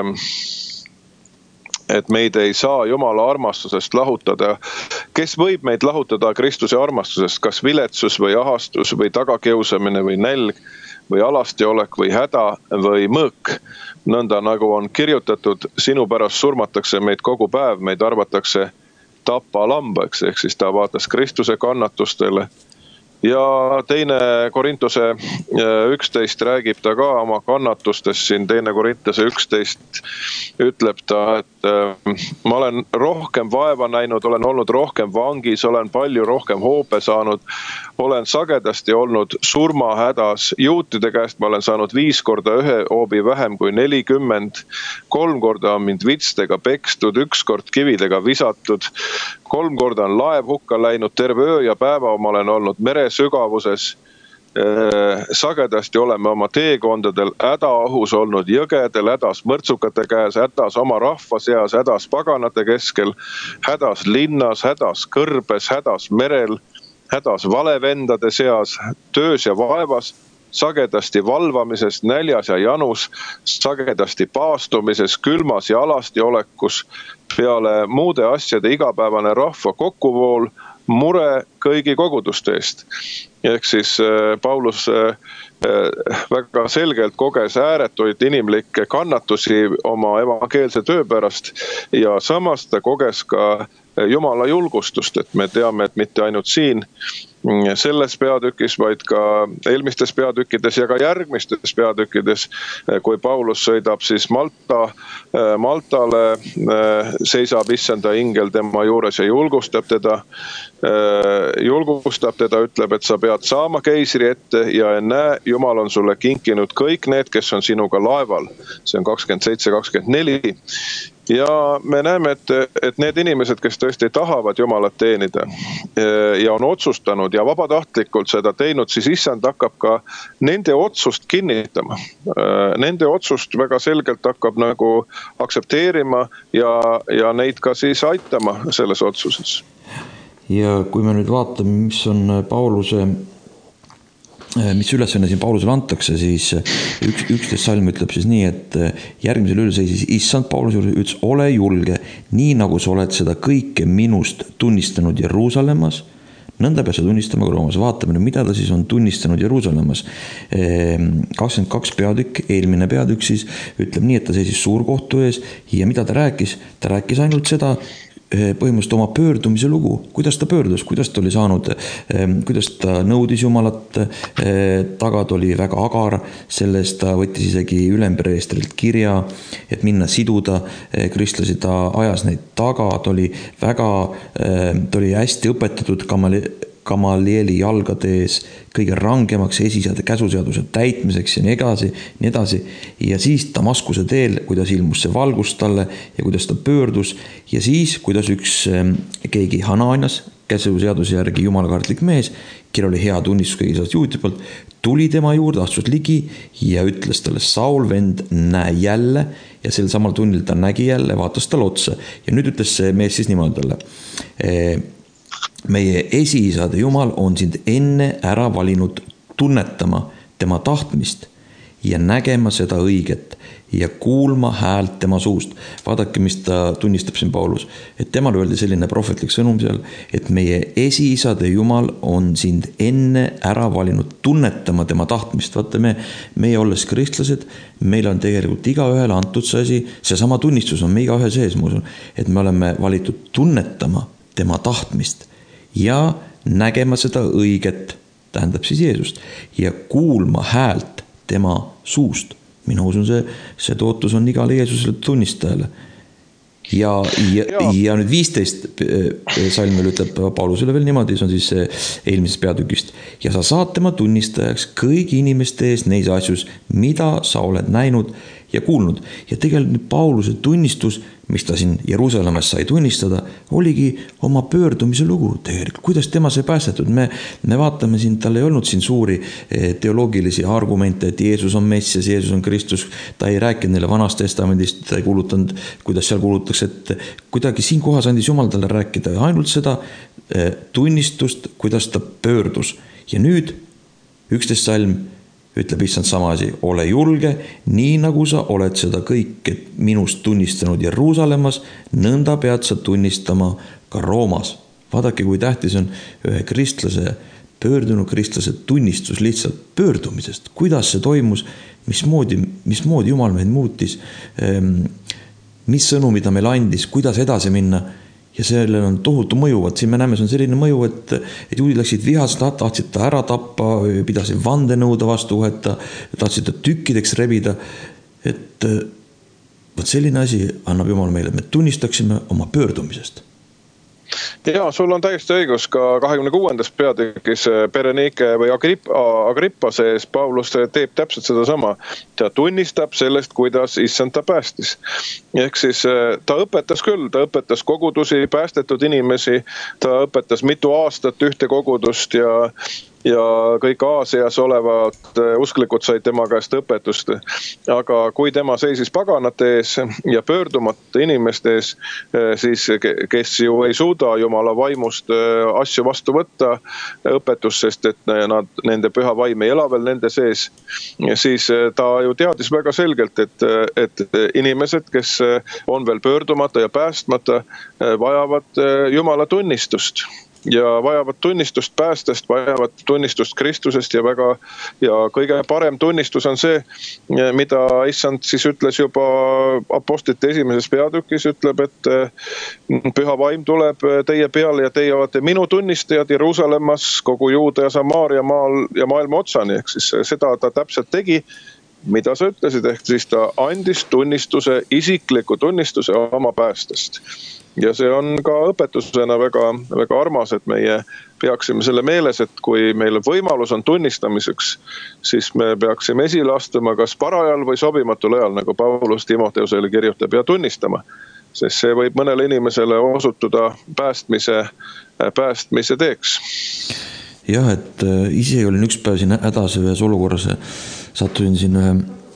et meid ei saa Jumala armastusest lahutada. Kes võib meid lahutada Kristuse armastusest, kas viletsus või ahastus või tagakiusamine või nälg või alastiolek või häda või mõõk. Nõnda nagu on kirjutatud, sinu pärast surmatakse meid kogu päev, meid arvatakse tappa lambaks, ehk siis ta vaatas Kristuse kannatustele. Ja teine Korintuse üksteist räägib ta ka oma kannatustest, siin teine Korintuse üksteist ütleb ta, et et ma olen rohkem vaeva näinud, olen olnud rohkem vangis, olen palju rohkem hoope saanud, olen sagedasti olnud surmahädas, juutide käest ma olen saanud viis korda ühe hoobi vähem kui nelikümmend, kolm korda on mind vitstega pekstud, üks kord kividega visatud, kolm korda on laev hukka läinud, terve öö ja päeva ma olen olnud mere sügavuses. Sagedasti oleme oma teekondadel hädaohus olnud jõgedel, hädas mõrtsukate käes, hädas oma rahva seas, hädas paganate keskel, hädas linnas, hädas kõrbes, hädas merel, hädas valevendade seas, töös ja vaevas, sagedasti valvamises, näljas ja janus, sagedasti paastumises, külmas ja alasti olekus, peale muude asjade igapäevane rahva kokkuvool, mure kõigi koguduste eest. Ehk siis Paulus väga selgelt koges ääretuid inimlikke kannatusi oma evangeelse töö pärast ja samas ta koges ka Jumala julgustust, et me teame, et mitte ainult siin selles peatükis, vaid ka eelmistes peatükkides ja ka järgmistes peatükkides, kui Paulus sõidab siis Malta, Maltale, seisab issanda ingel tema juures ja julgustab teda, julgustab teda, ütleb, et sa pead saama keisri ette ja näe, Jumal on sulle kinkinud kõik need, kes on sinuga laeval. See on kakskümmend seitse kakskümmend neli. Ja me näeme, et, et need inimesed, kes tõesti tahavad Jumalat teenida ja on otsustanud ja vabatahtlikult seda teinud, siis issand hakkab ka nende otsust kinnitama. Nende otsust väga selgelt hakkab nagu aktsepteerima ja, ja neid ka siis aitama selles otsuses. Ja kui me nüüd vaatame, mis on Pauluse mis ülesanne siin Paulusele antakse, siis üks, üksteist salm ütleb siis nii, et järgmisel ööl seisis issand Pauluse juures, ütles, ole julge, nii nagu sa oled seda kõike minust tunnistanud Jeruusalemmas, nõnda pead sa tunnistama ka Roomas. Vaatame, mida ta siis on tunnistanud Jeruusalemmas. kakskümmend kaks peatükk, eelmine peatükk siis ütleb nii, et ta seisis suurkohtu ees ja mida ta rääkis? Ta rääkis ainult seda, põhimõtteliselt oma pöördumise lugu, kuidas ta pöördus, kuidas ta oli saanud, kuidas ta nõudis Jumalat, tagad oli väga agar, sellest ta võttis isegi ülempreestrilt kirja, et minna siduda kristlasi, ta ajas neid taga, ta oli väga, ta oli hästi õpetatud Gamalieli jalgade ees kõige rangemaks esisade käsuseaduse täitmiseks ja nii edasi, nii edasi. Ja siis Damaskuse teel, kuidas ilmus see valgus talle ja kuidas ta pöördus ja siis, kuidas üks keegi Hananias, käsuseaduse järgi jumalakartlik mees, kelle oli hea tunnistus kõigi sellest juutide poolt, tuli tema juurde, astus ligi ja ütles talle, Saul, vend, näe jälle ja sel samal tunnil ta nägi jälle, vaatas talle otsa ja nüüd ütles see mees siis niimoodi talle, meie esiisade Jumal on sind enne ära valinud tunnetama tema tahtmist ja nägema seda õiget ja kuulma häält tema suust. Vaadake, mis ta tunnistab siin Paulus, et temal öeldi selline prohvetlik sõnum seal, et meie esiisade Jumal on sind enne ära valinud tunnetama tema tahtmist. Vaata, me, meie olles kristlased, meil on tegelikult igaühele antud see asi, see sama tunnistus on me igaühe sees, ma usun, et me oleme valitud tunnetama tema tahtmist ja nägema seda õiget, tähendab siis Jeesust, ja kuulma häält tema suust. Mina usun, see, see tootus on igale Jeesusele tunnistajale. Ja, ja, ja nüüd viisteist salmil ütleb Paulusele veel niimoodi, see on siis eelmisest peatükist. Ja sa saad tema tunnistajaks kõigi inimeste ees neis asjus, mida sa oled näinud ja kuulnud. Ja tegelikult Pauluse tunnistus, mis ta siin Jeruusalemmas sai tunnistada, oligi oma pöördumise lugu tegelikult. Kuidas tema sai päästetud? Me, me vaatame siin, tal ei olnud siin suuri teoloogilisi argumente, et Jeesus on Messias, Jeesus on Kristus. Ta ei rääkinud neile vanast testamendist, ta ei kuulutanud, kuidas seal kuulutaks, et kuidagi siin kohas andis Jumal talle rääkida ainult seda tunnistust, kuidas ta pöördus. Ja nüüd üksteist salm ütleb issand sama asi, ole julge, nii nagu sa oled seda kõike minust tunnistanud Jeruusalemmas, nõnda pead sa tunnistama ka Roomas. Vaadake, kui tähtis on ühe kristlase, pöördunud kristlase tunnistus lihtsalt pöördumisest. Kuidas see toimus, mismoodi, mismoodi Jumal meid muutis, mis sõnumid ta meil andis, kuidas edasi minna. Ja sellel on tohutu mõju, et siin me näeme, see on selline mõju, et, et juudid läksid vihast, tahtsid ta ära tappa, pidasid vandenõuda vastu võtta, tahtsid ta tükkideks rebida, et vot selline asi annab Jumal meile, et me tunnistaksime oma pöördumisest. Ja, sul on täiesti õigus, ka kahekümne kuuendas peatükis Berenike või Agrippa, Agrippa sees Paulus teeb täpselt seda sama. Ta tunnistab sellest, kuidas issand ta päästis. Ehk siis ta õpetas küll, ta õpetas kogudusi, päästetud inimesi, ta õpetas mitu aastat ühte kogudust ja ja kõik Aasias olevad usklikud said tema käest õpetust. Aga kui tema seisis paganate ees ja pöördumata inimeste ees, siis kes ju ei suuda Jumala vaimust asju vastu võtta õpetust, sest et nad, nende püha vaim ei ela veel nende sees, siis ta ju teadis väga selgelt, et, et inimesed, kes on veel pöördumata ja päästmata, vajavad Jumala tunnistust. Ja vajavad tunnistust päästest, vajavad tunnistust Kristusest ja väga ja kõige parem tunnistus on see, mida issand siis ütles juba apostlite esimeses peatükis, ütleb, et püha vaim tuleb teie peale ja teie olete minu tunnistajad Jeruusalemmas, kogu Juuda ja Samaaria maal ja maailma otsani, ehk siis seda ta täpselt tegi, mida sa ütlesid, ehk siis ta andis tunnistuse, isikliku tunnistuse oma päästest. Ja see on ka õpetusena väga, väga armas, et meie peaksime selle meeles, et kui meil võimalus on tunnistamiseks, siis me peaksime esile astuma kas parajal või sobimatul ajal, nagu Paulus Timoteusele kirjutab, ja tunnistama. Sest see võib mõnele inimesele osutuda päästmise, päästmise teeks. Jah, et ise olin üks päev siin hädas ühes olukorras, sattusin siin ühe,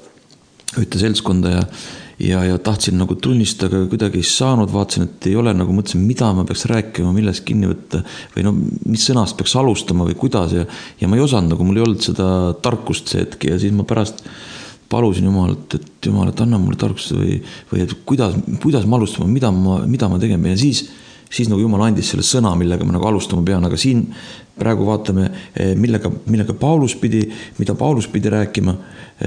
ühte seltskonda ja Ja, ja tahtsin nagu tunnistada, aga kuidagi ei saanud, vaatasin, et ei ole, nagu mõtlesin, mida ma peaks rääkima, milles kinni võtta või no, mis sõnast peaks alustama või kuidas ja, ja ma ei osanud, nagu mul ei olnud seda tarkust see hetki ja siis ma pärast palusin Jumalalt, et Jumal, et anna mulle tarkust või, või et kuidas, kuidas ma alustama, mida ma, mida ma tegema ja siis, siis nagu Jumal andis selle sõna, millega ma nagu alustama pean, aga siin praegu vaatame, millega, millega Paulus pidi, mida Paulus pidi rääkima,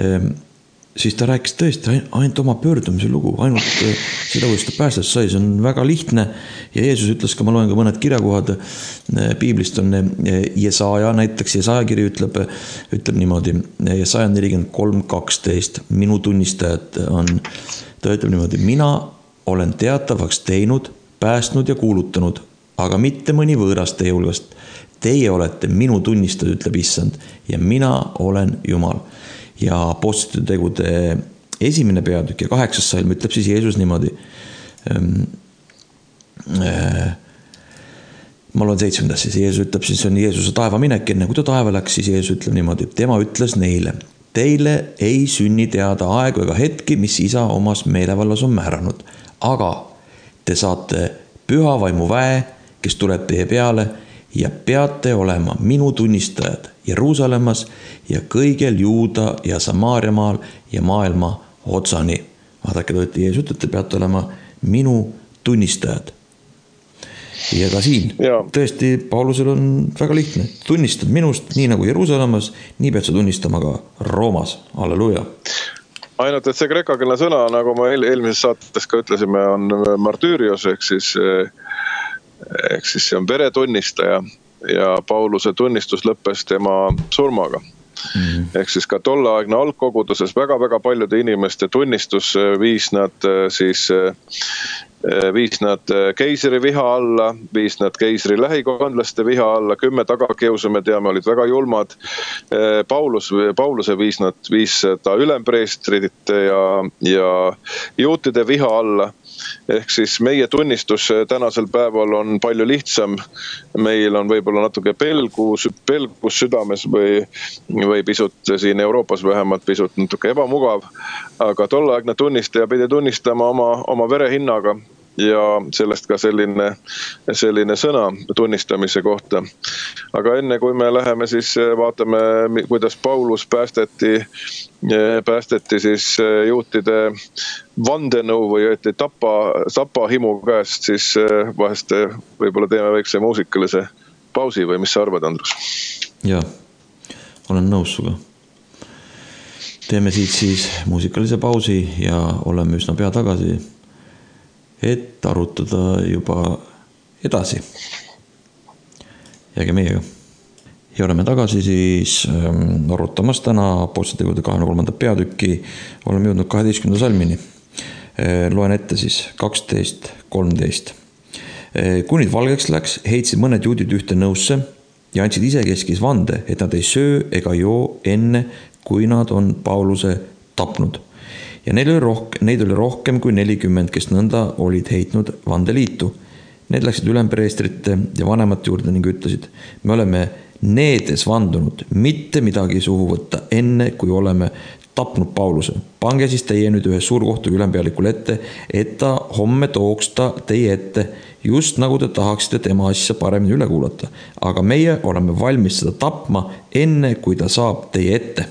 siis ta rääkis tõesti ainult oma pöördumise lugu, ainult seda, kuidas ta päästest sai, see on väga lihtne ja Jeesus ütles ka, ma loen ka mõned kirjakohad Piiblist on Jesaja, näiteks Jesaja kiri ütleb, ütleb niimoodi, Jesaja nelikümmend kolm kaksteist, minu tunnistajad on, ta ütleb niimoodi, mina olen teatavaks teinud, päästnud ja kuulutanud, aga mitte mõni võõras teie hulgast. Teie olete minu tunnistajad, ütleb issand, ja mina olen Jumal. Ja apostlite tegude esimene peatükk ja kaheksas salm ütleb siis Jeesus niimoodi. Ma loen seitsmendas siis, Jeesus ütleb siis, on Jeesuse taeva minek, enne kui ta taeva läks, siis Jeesus ütleb niimoodi, tema ütles neile, teile ei sünni teada aegu ega hetki, mis isa omas meelevallas on määranud, aga te saate püha vaimu väe, kes tuleb teie peale ja peate olema minu tunnistajad Jeruusalemmas ja kõigel Juuda ja Samaaria maal ja maailma otsani. Vaadake, te olete Jeesus, et te peate olema minu tunnistajad. Ja ka siin ja. Tõesti Paulusel on väga lihtne. Tunnistad minust nii nagu Jeruusalemmas, nii pead sa tunnistama ka Roomas. Halleluja. Ainult, et see kreekakeelne sõna, nagu ma eel, eelmises saates ka ütlesime, on martüürios, ehk siis, ehk siis see on veretunnistaja. Ja Pauluse tunnistus lõppes tema surmaga. Mm. Ehk siis ka tolleaegne algkoguduses väga-väga paljude inimeste tunnistus viis nad siis viis nad keisri viha alla, viis nad keisri lähikondlaste viha alla, kümme tagakiusu, me teame, olid väga julmad. Paulus, Pauluse viis nad viis ta ülempreestrit ja, ja juutide viha alla. Ehk siis meie tunnistus tänasel päeval on palju lihtsam. Meil on võib-olla natuke pelgus, pelgus südames või, või pisut siin Euroopas vähemalt pisut natuke ebamugav. Aga tolleaegne tunnistaja pidi tunnistama oma, oma verehinnaga ja sellest ka selline, selline sõna tunnistamise kohta. Aga enne kui me läheme, siis vaatame, kuidas Paulus päästeti, päästeti siis juutide vandenõu või õieti tapa, tapa himu käest, siis vahest võib-olla teeme väikse muusikalise pausi või mis sa arvad, Andrus? Jah, olen nõus suga. Teeme siit siis muusikalise pausi ja oleme üsna pea tagasi, et arutada juba edasi. Jääge meiega. Ja oleme tagasi siis arutamas täna apostlite tegude kahekümne kolmanda peatükki. Oleme jõudnud kaheteistkümnenda salmini. Loen ette siis kaksteist kolmteist. Kui nüüd valgeks läks, heitsid mõned juudid ühte nõusse ja andsid isekeskis vande, et nad ei söö ega joo enne, kui nad on Pauluse tapnud. Ja neil oli rohkem, neid oli rohkem kui nelikümmend, kes nõnda olid heitnud vandeliitu. Need läksid ülempreestrite ja vanemate juurde ning ütlesid, me oleme needes vandunud mitte midagi suhu võtta enne, kui oleme tapnud Pauluse. Pange siis teie nüüd ühe suurkohtu ülempealikule ette, et ta homme tooks ta teie ette, just nagu te tahaksite tema asja paremini üle kuulata. Aga meie oleme valmis seda tapma enne, kui ta saab teie ette.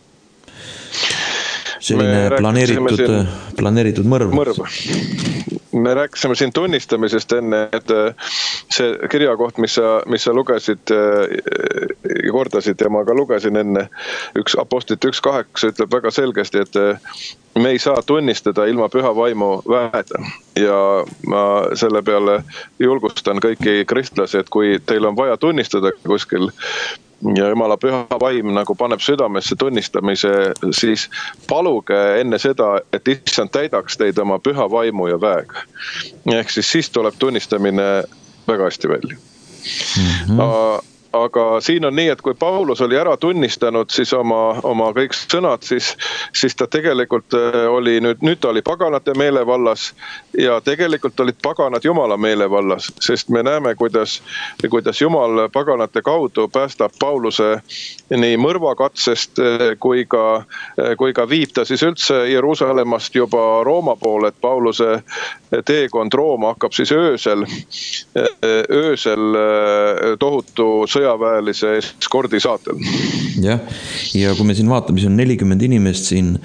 Selline planeeritud, siin... planeeritud mõrv. mõrv. Me rääkisime siin tunnistamisest enne, et see kirjakoht, mis sa, mis sa lugesid ja kordasid ja ma ka lugesin enne, üks apostlit üks kaheksa ütleb väga selgesti, et me ei saa tunnistada ilma püha vaimu väeda. Ja ma selle peale julgustan kõiki kristlasi, et kui teil on vaja tunnistada kuskil ja Jumala püha vaim nagu paneb südamesse tunnistamise, siis paluge enne seda, et issand täidaks teid oma püha vaimu ja väega. Ehk siis siis tuleb tunnistamine väga hästi välja. Mm-hmm. Aga siin on nii, et kui Paulus oli ära tunnistanud siis oma, oma kõik sõnad, siis, siis ta tegelikult oli nüüd, nüüd ta oli paganate meelevallas ja tegelikult olid paganad Jumala meelevallas, sest me näeme, kuidas, kuidas Jumal paganate kaudu päästab Pauluse nii mõrvakatsest kui ka, kui ka viib ta siis üldse Jeruusalemmast juba Rooma poole, et Pauluse teekond Rooma hakkab siis öösel, öösel tohutu sõjaväelise eskordi saatel. Jah, ja kui me siin vaatame, siis on nelikümmend inimest siin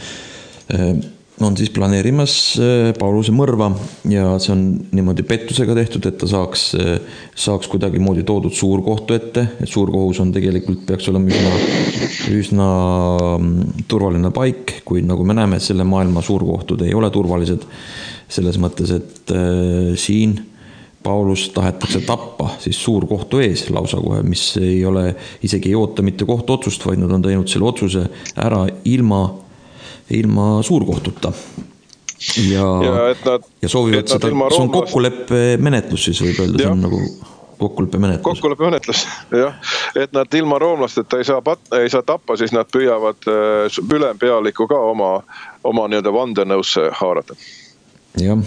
on siis planeerimas Pauluse mõrva ja see on niimoodi pettusega tehtud, et ta saaks, saaks kuidagi moodi toodud suurkohtu ette, et suurkohus on tegelikult peaks olema üsna, üsna turvaline paik, kuid nagu me näeme, selle maailma suurkohtud ei ole turvalised selles mõttes, et äh, siin Paulus tahetakse tappa siis suurkohtu ees lausa kohe, mis ei ole, isegi ei oota mitte kohtuotsust, vaid nad on teinud selle otsuse ära ilma, ilma suurkohtuta. Ja, ja, et nad, ja soovivad seda, see on kokkuleppe menetlus siis võib öelda, see on nagu kokkuleppe menetlus. Kokkuleppe menetlus, jah. Et nad ilma roomlasteta ei saa, ei saa tappa, siis nad püüavad ülempealiku ka oma, oma nii-öelda vandenõusse haarata. Jah.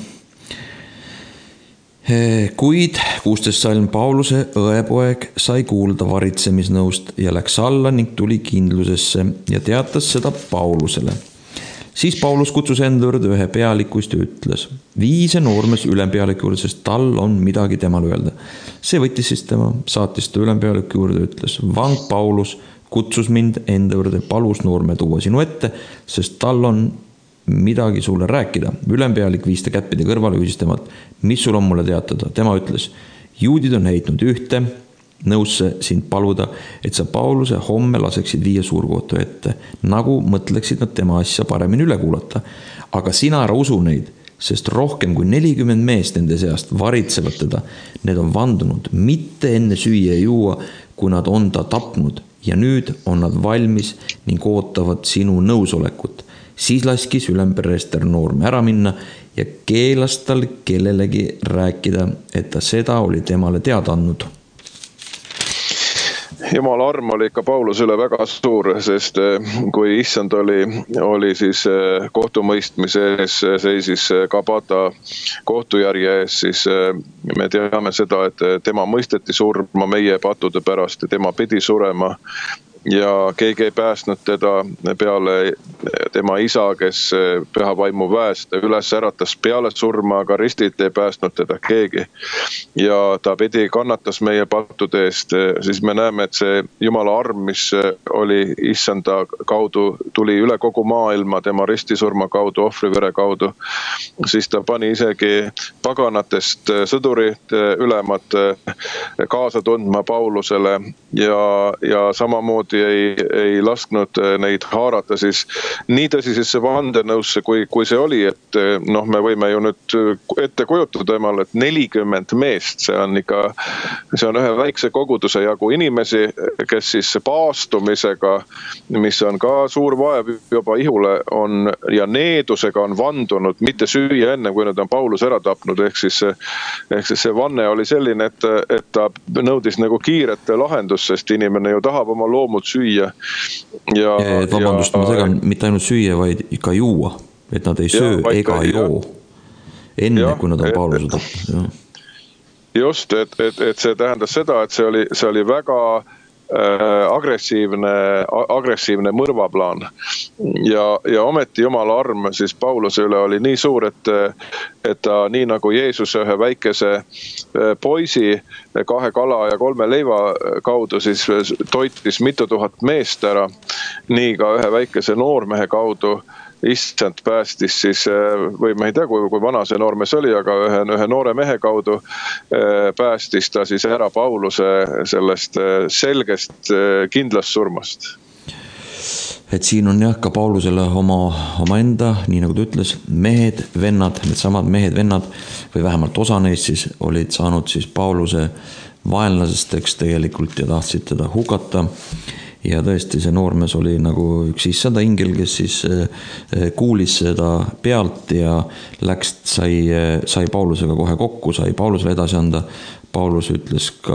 Kuid kuusteist salm Pauluse õepoeg sai kuulda varitsemisnõust ja läks alla ning tuli kindlusesse ja teatas seda Paulusele. Siis Paulus kutsus enda juurde ühe pealikust ja ütles, vii see noormees ülempealiku juurde, sest tal on midagi temal öelda. See võttis siis tema, saatis ta ülempealiku juurde ja ütles, vang Paulus kutsus mind enda juurde, palus noorme tuua sinu ette, sest tal on midagi sulle rääkida. Ülempealik viis ta kättpidi kõrvale ja küsis temalt, mis sul on mulle teatada? Tema ütles, juudid on heitnud ühte nõusse sind paluda, et sa Pauluse homme laseksid viie suurkohtu ette, nagu mõtleksid nad tema asja paremini üle kuulata. Aga sina ära usu neid, sest rohkem kui nelikümmend meest nende seast varitsevad teda. Need on vandunud mitte enne süüa ja juua, kui nad on ta tapnud ja nüüd on nad valmis ning ootavad sinu nõusolekut. Siis laskis ülempreester noorme ära minna ja keelas tal kellelegi rääkida, et ta seda oli temale teada andnud. Jumala arm oli ikka Pauluse üle väga suur, sest kui issand oli, oli siis kohtumõistmise ees, seisis Gabata kohtujärje ees, siis me teame seda, et tema mõisteti surma meie pattude pärast ja tema pidi surema. Ja keegi ei päästnud teda peale tema isa, kes püha vaimu väest üles äratas peale surma, aga ristid ei päästnud teda keegi. Ja ta pidi kannatas meie pattude eest, siis me näeme, et see Jumala arm, mis oli issanda kaudu, tuli üle kogu maailma tema ristisurma kaudu, ohvrivere kaudu, siis ta pani isegi paganatest sõdurid ülemad kaasa tundma Paulusele ja, ja samamoodi samuti ei, ei lasknud neid haarata siis nii tõsisesse vandenõusse, kui, kui see oli, et noh, me võime ju nüüd ette kujutada temal, et nelikümmend meest, see on ikka, see on ühe väikse koguduse jagu inimesi, kes siis paastumisega, mis on ka suur vaev juba ihule, on ja needusega on vandunud mitte süüa enne, kui nad on Paulus ära tapnud, ehk siis, ehk siis see vanne oli selline, et, et ta nõudis nagu kiiret lahendust, sest inimene ju tahab oma loomud süüa. Ja, et vabandust, ma segan, mitte ainult süüa, vaid ka juua, et nad ei söö ja, ega joo enne, ja, kui nad on Pauluse tapnud. Just, et, et, et see tähendas seda, et see oli, see oli väga agressiivne, agressiivne mõrvaplaan ja, ja ometi Jumala arm siis Pauluse üle oli nii suur, et, et ta nii nagu Jeesus ühe väikese poisi kahe kala ja kolme leiva kaudu siis toitis mitu tuhat meest ära, nii ka ühe väikese noormehe kaudu issand päästis siis, või ma ei tea, kui, kui vana see noormees oli, aga ühe, ühe noore mehe kaudu päästis ta siis ära Pauluse sellest selgest kindlast surmast. Et siin on jah ka Paulusele oma, oma enda, nii nagu ta ütles, mehed, vennad, need samad mehed, vennad, või vähemalt osa neist siis olid saanud siis Pauluse vaenlasesteks tegelikult ja tahtsid teda hukata. Ja tõesti see noormees oli nagu üks issanda ingel, kes siis kuulis seda pealt ja läks, sai, sai Paulusega kohe kokku, sai Paulusele edasi anda. Paulus ütles ka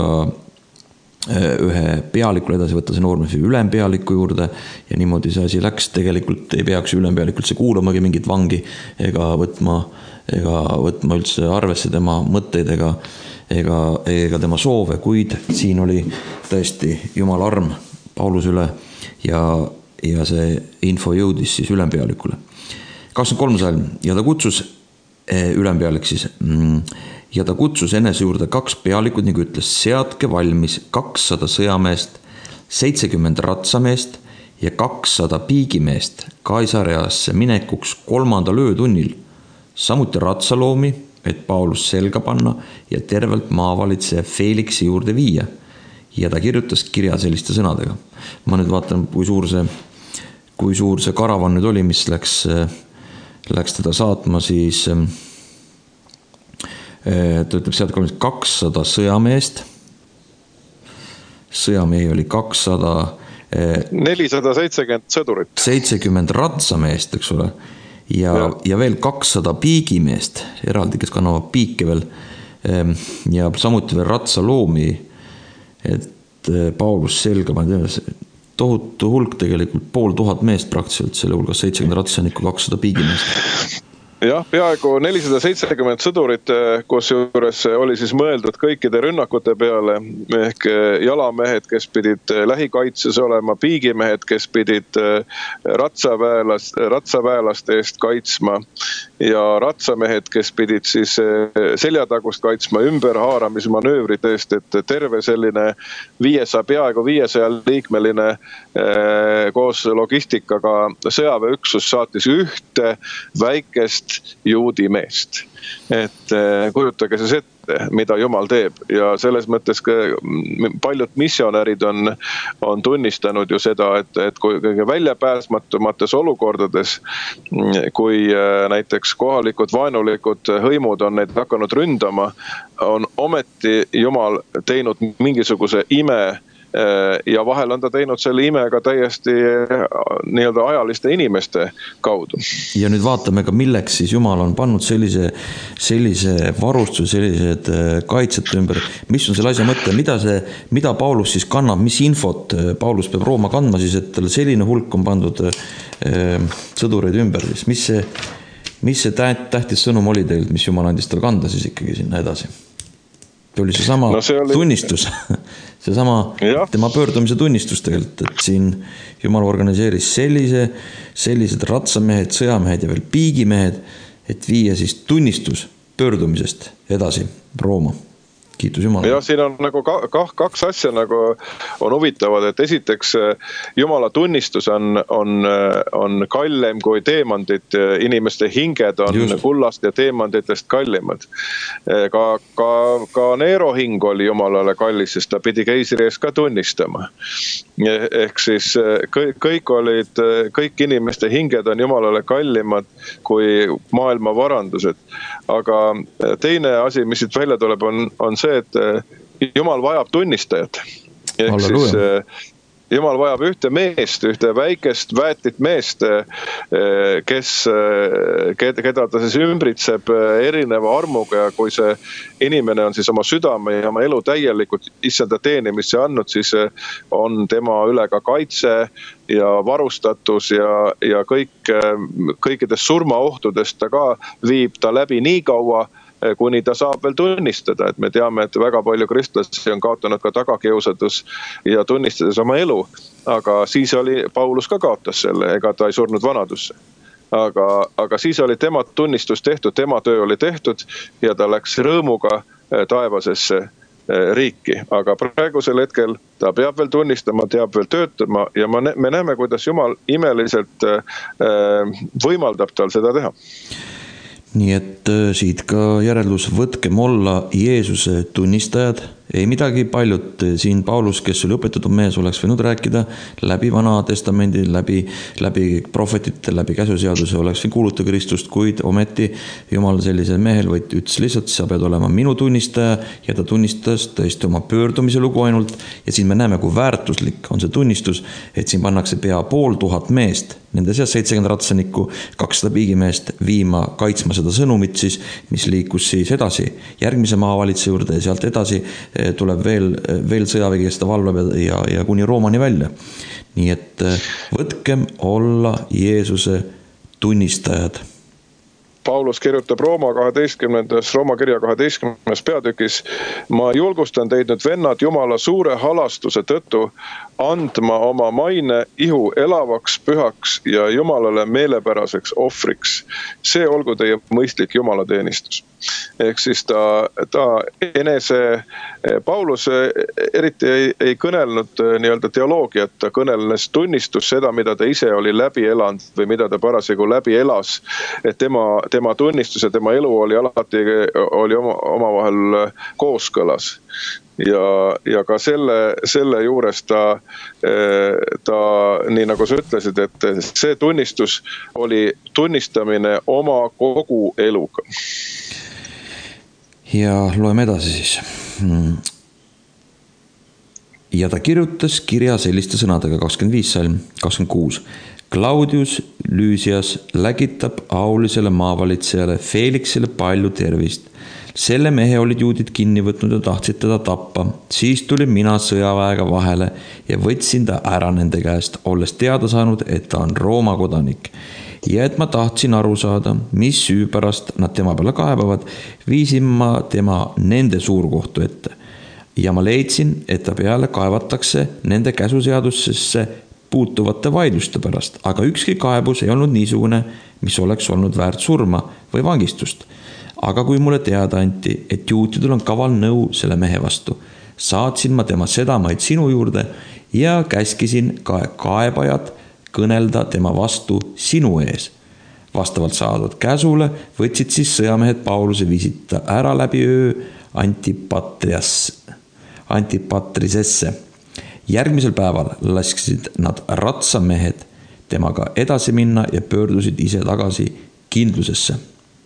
ühe pealikule edasi võtta see noormees ülempealiku juurde ja niimoodi see asi läks. Tegelikult ei peaks ülempealikult see kuulamagi mingit vangi ega võtma, ega võtma üldse arvesse tema mõtteid ega, ega, ega tema soove, kuid siin oli tõesti Jumala arm Paulus üle ja, ja see info jõudis siis ülempealikule. kakskümmend kolm salm ja ta kutsus ülempealik siis ja ta kutsus enese juurde kaks pealikut ning ütles, seadke valmis kakssada sõjameest, seitsekümmend ratsameest ja kakssada piigimeest Kaisareasse minekuks kolmandal öötunnil, samuti ratsaloomi, et Paulus selga panna ja tervelt maavalitseja Feliksi juurde viia. Ja ta kirjutas kirja selliste sõnadega. Ma nüüd vaatan, kui suur see, kui suur see karavan nüüd oli, mis läks, läks teda saatma, siis ta ütleb sealt kakssada sõjameest. Sõjamehi oli kakssada. nelisada seitsekümmend sõdurit. seitsekümmend ratsameest, eks ole. Ja, ja. ja veel kakssada piigimeest, eraldi, kes kannavad piike veel. Ja samuti veel ratsaloomi, et Paulus selga, ma ei tea, tohutu hulk tegelikult, pool tuhat meest praktiliselt, selle hulgas seitsekümmend ratsanikku, kakssada piigimeest. Jah, peaaegu nelisada seitsekümmend sõdurit, kus juures oli siis mõeldud kõikide rünnakute peale, ehk jalamehed, kes pidid lähikaitses olema, piigimehed, kes pidid ratsaväelast, ratsaväelaste eest kaitsma ja ratsamehed, kes pidid siis seljatagust kaitsma ümberhaaramismanöövrite eest, et terve selline viiesaja, peaaegu viiesaja liikmeline koos logistikaga sõjaväeüksus saatis ühte väikest juudi meest. Et kujutage siis ette, mida Jumal teeb ja selles mõttes paljud missionärid on, on tunnistanud ju seda, et, et kui kõige väljapääsmatumates olukordades, kui näiteks kohalikud vaenulikud hõimud on neid hakanud ründama, on ometi Jumal teinud mingisuguse ime ja vahel on ta teinud selle imega täiesti nii-öelda ajaliste inimeste kaudu. Ja nüüd vaatame ka, milleks siis Jumal on pannud sellise, sellise varustuse, sellised kaitset ümber. Mis on selle asja mõte? Mida, see, mida Paulus siis kannab? Mis infot Paulus peab Rooma kandma siis, et tal selline hulk on pandud sõdureid ümber? Mis see, mis see tähtis sõnum oli teil, mis Jumal andis tal kanda siis ikkagi sinna edasi? See oli see sama no see oli... tunnistus. See sama ja. Tema pöördumise tunnistus tegelikult, et siin Jumal organiseeris sellise, sellised ratsamehed, sõjamehed ja veel piigimehed, et viia siis tunnistus pöördumisest edasi Rooma. Kiitus Jumala. Ja siin on nagu ka, kaks asja nagu on huvitavad, et esiteks Jumala tunnistus on, on, on kallem kui teemandid, inimeste hinged on Just. kullast ja teemanditest kallimad. Ka, ka, ka Neero hing oli Jumalale kallis, sest ta pidi keisri ees ka tunnistama. Ehk siis kõik, kõik olid, kõik inimeste hinged on Jumalale kallimad kui maailma varandused. Aga teine asi, mis siit välja tuleb, on, on see, et Jumal vajab tunnistajat. Ehk siis Jumal vajab ühte meest, ühte väikest väetit meest, kes, keda ta siis ümbritseb erineva armuga, ja kui see inimene on siis oma südame ja oma elu täielikult issanda teenimisse andnud, siis on tema üle ka kaitse ja varustatus ja, ja kõik, kõikidest surmaohtudest ta ka viib ta läbi nii kaua, kuni ta saab veel tunnistada, et me teame, et väga palju kristlasi on kaotanud ka tagakiusatus ja tunnistades oma elu, aga siis oli, Paulus ka kaotas selle, ega ta ei surnud vanadusse. Aga, aga siis oli tema tunnistus tehtud, tema töö oli tehtud ja ta läks rõõmuga taevasesse riiki, aga praegusel hetkel ta peab veel tunnistama, teab veel töötama ja me näeme, kuidas Jumal imeliselt võimaldab tal seda teha. Nii et siit ka järeldus, võtkem olla Jeesuse tunnistajad. Ei midagi, paljud siin Paulus, kes oli õpetatud mees, oleks võinud rääkida läbi vana testamendi, läbi, läbi prohvetite, läbi käsuseaduse, oleks võinud kuulutada Kristust, kuid ometi Jumal sellisel mehel võit ütles lihtsalt, sa pead olema minu tunnistaja ja ta tunnistas tõesti oma pöördumise lugu ainult ja siin me näeme, kui väärtuslik on see tunnistus, et siin pannakse pea pool tuhat meest, nende seas seitsekümmend ratsanikku, kakssada piigimeest viima, kaitsma seda sõnumit siis, mis liikus siis edasi järgmise maavalitse juurde ja sealt edasi tuleb veel, veel sõjavägi, kes ta valvab ja, ja kuni Roomani välja. Nii et võtkem olla Jeesuse tunnistajad. Paulus kirjutab Rooma kaheteistkümnendas, Rooma kirja kaheteistkümnendas peatükis, ma julgustan teid nüüd vennad Jumala suure halastuse tõttu andma oma maine ihu elavaks, pühaks ja Jumalale meelepäraseks ohvriks. See olgu teie mõistlik Jumala teenistus. Ehk siis ta, ta enese, Paulus eriti ei, ei kõnelnud nii-öelda teoloogiat, ta kõneles tunnistus seda, mida ta ise oli läbi elanud või mida ta parasjagu läbi elas, et tema, tema tunnistus ja tema elu oli alati oli oma, omavahel kooskõlas. Ja, ja ka selle, selle juures ta, ta, nii nagu sa ütlesid, et see tunnistus oli tunnistamine oma kogu eluga. Ja loeme edasi siis. Ja ta kirjutas kirja selliste sõnadega kakskümmend viis salm, kakskümmend kuus. Claudius Lysias lägitab aulisele maavalitsejale Felixile palju tervist. Selle mehe olid juudid kinni võtnud ja tahtsid teda tappa. Siis tulin mina sõjaväega vahele ja võtsin ta ära nende käest, olles teada saanud, et ta on Rooma kodanik. Ja et ma tahtsin aru saada, mis süü pärast nad tema peale kaebavad, viisin ma tema nende suurkohtu ette. Ja ma leidsin, et ta peale kaevatakse nende käsuseadussesse puutuvate vaidluste pärast, aga ükski kaebus ei olnud niisugune, mis oleks olnud väärt surma või vangistust. Aga kui mulle teada anti, et juutidel on kaval nõu selle mehe vastu, saatsin ma tema sedamaid sinu juurde ja käskisin ka kaebajad kõnelda tema vastu sinu ees. Vastavalt saadud käsule võtsid siis sõjamehed Pauluse viisita ära läbi öö Antipatrias, Antipatrisesse. Järgmisel päeval laskisid nad ratsamehed temaga edasi minna ja pöördusid ise tagasi kindlusesse.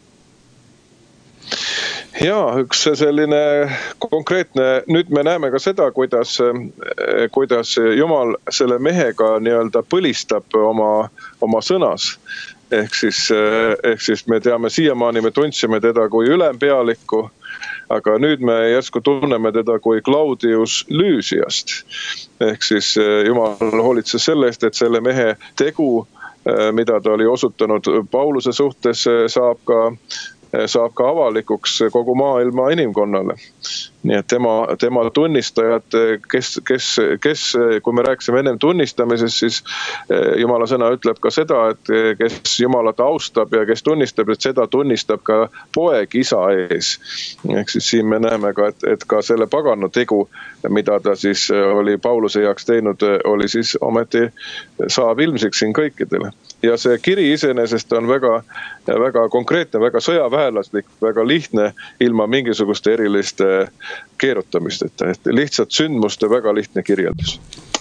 Ja, üks selline konkreetne, nüüd me näeme ka seda, kuidas, kuidas Jumal selle mehega nii-öelda põlistab oma, oma sõnas. Ehk siis, ehk siis me teame, siiamaani me tundsime teda kui ülempealikku, aga nüüd me järsku tunneme teda kui Claudius Lysiast. Ehk siis Jumal hoolitses selle eest, et selle mehe tegu, mida ta oli osutanud Pauluse suhtes, saab ka saab ka avalikuks kogu maailma inimkonnale. nii et tema, tema tunnistajad, kes, kes, kes, kui me rääkisime ennem tunnistamisest, siis Jumala sõna ütleb ka seda, et kes Jumalat austab ja kes tunnistab, et seda tunnistab ka poeg isa ees. Ehk siis siin me näeme ka, et, et ka selle pagana tegu, mida ta siis oli Pauluse jaoks teinud, oli siis ometi saab ilmsiks siin kõikidele. Ja see kiri iseenesest on väga, väga konkreetne, väga sõjaväelaslik, väga lihtne, ilma mingisuguste eriliste keerutamisteta, et lihtsalt sündmuste väga lihtne kirjeldus.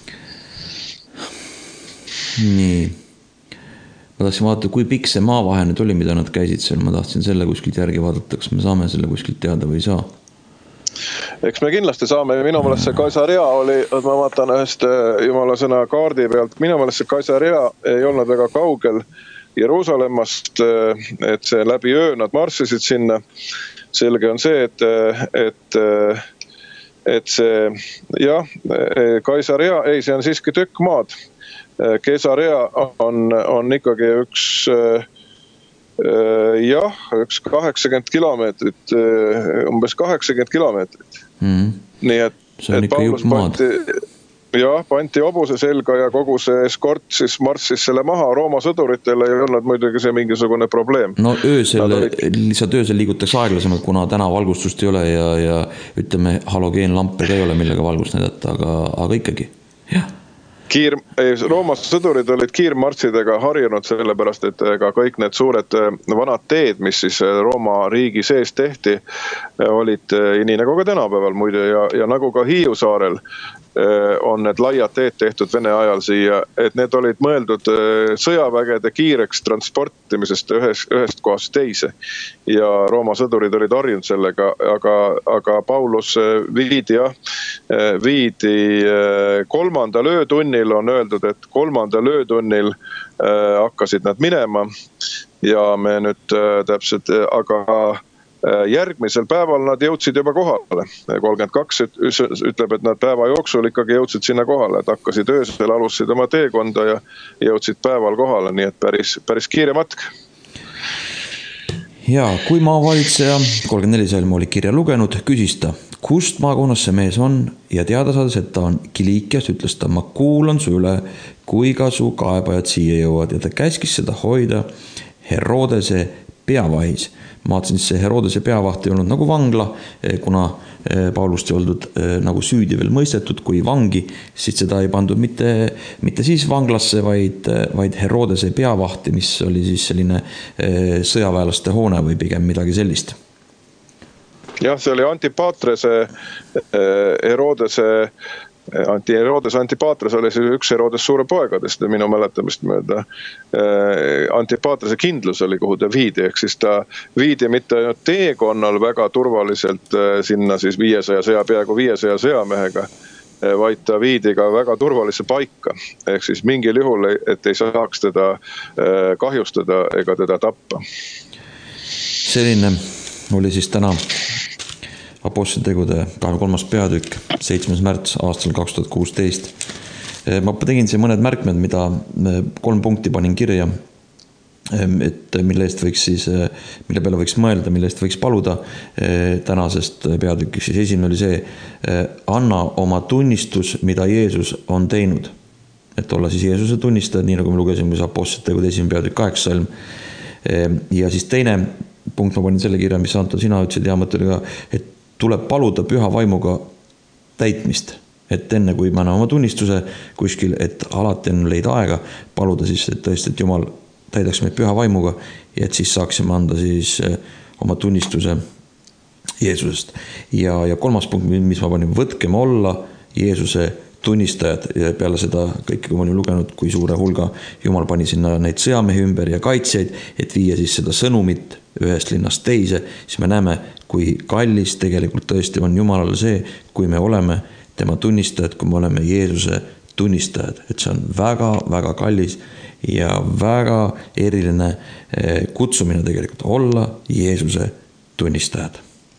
Nii. Ma tahtsin vaadata, kui pikk see maavahe nüüd oli, mida nad käisid seal. Ma tahtsin selle kuskilt järgi vaadata, kas me saame selle kuskilt teada või ei saa. Eks me kindlasti saame, minu meelest see Kaisarea oli, ma vaatan ühest Jumala sõna kaardi pealt, minu meelest see Kaisarea ei olnud väga kaugel Jeruusalemmast, et see läbi öö nad marssisid sinna. Selge on see, et, et, et see, jah, Kaisarea, ei, see on siiski tükk maad. Kaisarea on, on ikkagi üks, jah, üks kaheksakümmend kilomeetrit, umbes kaheksakümmend kilomeetrit. Mm. Nii et, et Paulus panti, jah, panti hobuse selga ja kogu see eskort siis marssis selle maha. Rooma sõduritele ei olnud muidugi see mingisugune probleem. No öösel, olid... lihtsalt öösel liigutakse aeglasemalt, kuna täna valgustust ei ole ja, ja ütleme, halogeenlampe ei ole, millega valgust näidata, aga, aga ikkagi, jah. Kiir, Rooma sõdurid olid kiirmartsidega harjunud sellepärast, et ka kõik need suured vanad teed, mis siis Rooma riigi sees tehti, olid nii nagu ka tänapäeval muide ja, ja nagu ka Hiiu saarel on need laiad teed tehtud Vene ajal siia, et need olid mõeldud sõjavägede kiireks transportimisest ühest, ühest kohast teise. Ja Rooma sõdurid olid harjunud sellega, aga, aga Paulus viidi, jah, viidi kolmandal öötunnil on öeldud, et kolmandal öötunnil hakkasid nad minema ja me nüüd täpselt, aga järgmisel päeval nad jõudsid juba kohale. kolmkümmend kaks ütleb, et nad päeva jooksul ikkagi jõudsid sinna kohale, et hakkasid öösel, alustasid oma teekonda ja jõudsid päeval kohale, nii et päris, päris kiire matk. Ja kui maavalitseja kolmkümmend neli salm oli kirja lugenud, küsis ta, kust maakonnas see mees on ja teada saades, et ta on Kiliikiast, ütles ta, ma kuulan su üle, kui ka su kaebajad siia jõuad ja ta käskis seda hoida Herodese peavahis. Ma vaatasin, see Herodese peavaht ei olnud nagu vangla, kuna Paulust ei oldud nagu süüdi veel mõistetud kui vangi, siis seda ei pandud mitte, mitte siis vanglasse, vaid, vaid Herodese peavahti, mis oli siis selline sõjaväelaste hoone või pigem midagi sellist. Jah, see oli Antipatrese, Herodese Anti Herodes Antipatres oli see üks Herodes suure poegadest minu mäletamist mööda. Antipatrese kindlus oli, kuhu ta viidi, ehk siis ta viidi mitte ainult teekonnal väga turvaliselt sinna siis viiesaja sõja, peaaegu viiesaja sõjamehega, vaid ta viidi ka väga turvalise paika. Ehk siis mingil juhul, et ei saaks teda kahjustada ega teda tappa. Selline oli siis täna Apostlitegude kahekümne kolmas peatükk, seitsmes märts aastal kaks tuhat kuusteist. Ma tegin siin mõned märkmed, mida kolm punkti panin kirja, et mille eest võiks siis, mille peale võiks mõelda, mille eest võiks paluda tänasest peatükist. Siis esimene oli see, anna oma tunnistus, mida Jeesus on teinud. Et olla siis Jeesuse tunnistajad, nii nagu me lugesime Apostlitegude esimene peatükk kaheksa salm. Ja siis teine punkt, ma panin selle kirja, mis Anton, sina ütlesid, ja mõte oli ka, et tuleb paluda püha vaimuga täitmist. Et enne kui me anname oma tunnistuse kuskil, et alati enne leida aega, paluda siis, et tõesti, et Jumal täidaks meid püha vaimuga ja et siis saaksime anda siis oma tunnistuse Jeesusest. Ja, ja kolmas punkt, mis ma panin, võtkem olla Jeesuse tunnistajad ja peale seda kõike, kui ma olin lugenud, kui suure hulga Jumal pani sinna neid sõjamehi ümber ja kaitsjaid, et viia siis seda sõnumit ühest linnast teise, siis me näeme, kui kallis tegelikult tõesti on Jumalale see, kui me oleme tema tunnistajad, kui me oleme Jeesuse tunnistajad, et see on väga, väga kallis ja väga eriline kutsumine tegelikult olla Jeesuse tunnistajad.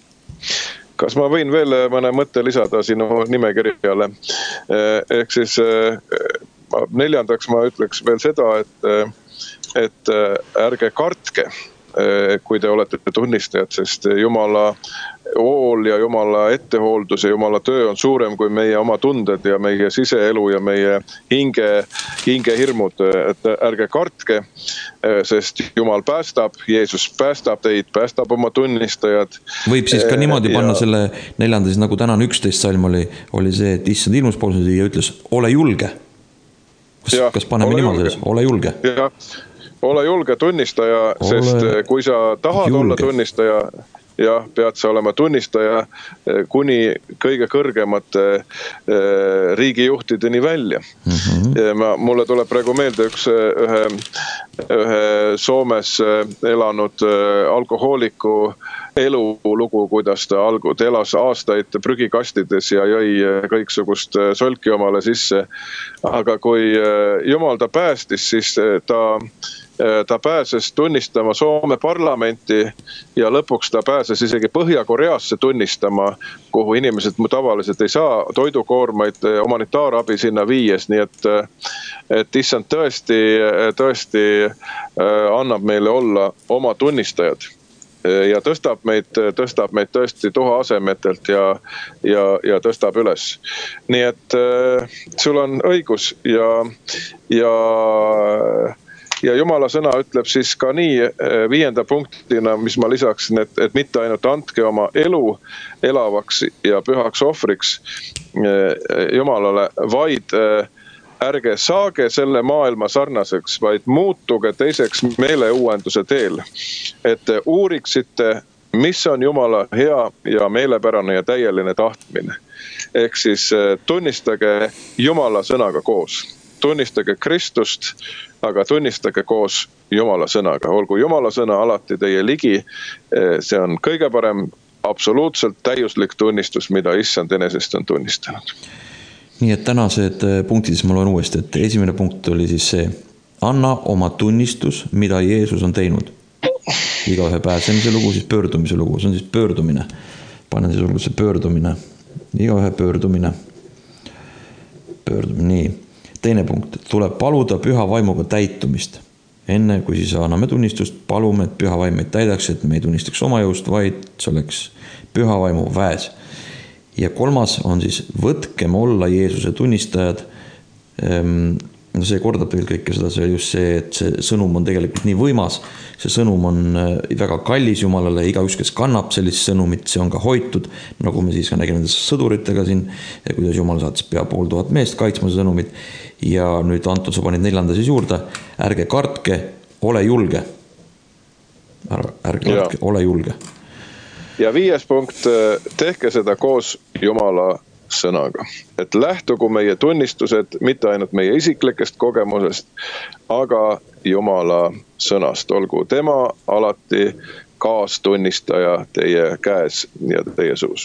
Kas ma võin veel mõne mõtte lisada sinu nimekirjale? Ehk siis neljandaks ma ütleks veel seda, et, et ärge kartke, kui te olete tunnistajad, sest Jumala hool ja Jumala ettehooldus ja Jumala töö on suurem kui meie oma tunded ja meie siseelu ja meie hinge, hinge hirmud, et ärge kartke, sest Jumal päästab, Jeesus päästab teid, päästab oma tunnistajad. Võib siis ka niimoodi panna ja... selle neljanda, siis nagu tänane üksteist salm oli, oli see, et issand ilmus poolse ja ütles, ole julge. Kas, ja, kas paneme niimoodi selles? Ole julge. Ja, ole julge tunnistaja, ole sest kui sa tahad julge. Olla tunnistaja, jah, pead sa olema tunnistaja kuni kõige kõrgemate riigijuhtideni välja. Mm-hmm. Ma, mulle tuleb praegu meelde üks ühe, ühe Soomes elanud alkohooliku elulugu, kuidas ta algut elas aastaid prügikastides ja jõi kõiksugust solki omale sisse. Aga kui Jumal ta päästis, siis ta ta pääses tunnistama Soome parlamenti ja lõpuks ta pääses isegi Põhja-Koreasse tunnistama, kuhu inimesed tavaliselt ei saa toidukoormaid humanitaarabi sinna viies, nii et, et issand tõesti, tõesti annab meile olla oma tunnistajad. Ja tõstab meid, tõstab meid tõesti tuha asemetelt ja, ja, ja tõstab üles. Nii et sul on õigus ja, ja Ja Jumala sõna ütleb siis ka nii viienda punktina, mis ma lisaksin, et, et mitte ainult andke oma elu elavaks ja pühaks ohvriks Jumalale, vaid ärge saage selle maailma sarnaseks, vaid muutuge teiseks meeleuuenduse teel. Et uuriksite, mis on Jumala hea ja meelepärane ja täieline tahtmine. Ehk siis tunnistage Jumala sõnaga koos. Tunnistage Kristust, aga tunnistage koos Jumala sõnaga. Olgu Jumala sõna alati teie ligi, see on kõige parem, absoluutselt täiuslik tunnistus, mida issand enesest on tunnistanud. Nii et tänased punktides ma loen uuesti, et esimene punkt oli siis see, anna oma tunnistus, mida Jeesus on teinud. Igaühe pääsemise lugu, siis pöördumise lugu, see on siis pöördumine. Panen siis olgu see pöördumine, igaühe pöördumine, pöördumine, nii. Teine punkt, tuleb paluda püha vaimuga täitumist. Enne kui siis anname tunnistust, palume, et püha vaim meid täidaks, et me ei tunnistaks oma jõust, vaid see oleks püha vaimu väes. Ja kolmas on siis, võtkem olla Jeesuse tunnistajad. No see kordab veel kõike seda, see just see, et see sõnum on tegelikult nii võimas. See sõnum on väga kallis Jumalale, igaüks, kes kannab sellist sõnumit, see on ka hoitud, nagu me siis ka nägime nendest sõduritega siin, kuidas Jumal saatis pea pool tuhat meest kaitsma see sõnumit. Ja nüüd Anton, sa panid neljanda siis juurde, ärge kartke, ole julge. Ärge kartke, ja. Ole julge. Ja viies punkt, tehke seda koos Jumala sõnaga. Et lähtugu meie tunnistused mitte ainult meie isiklikest kogemusest, aga Jumala sõnast. Olgu tema alati kaastunnistaja teie käes ja teie suus.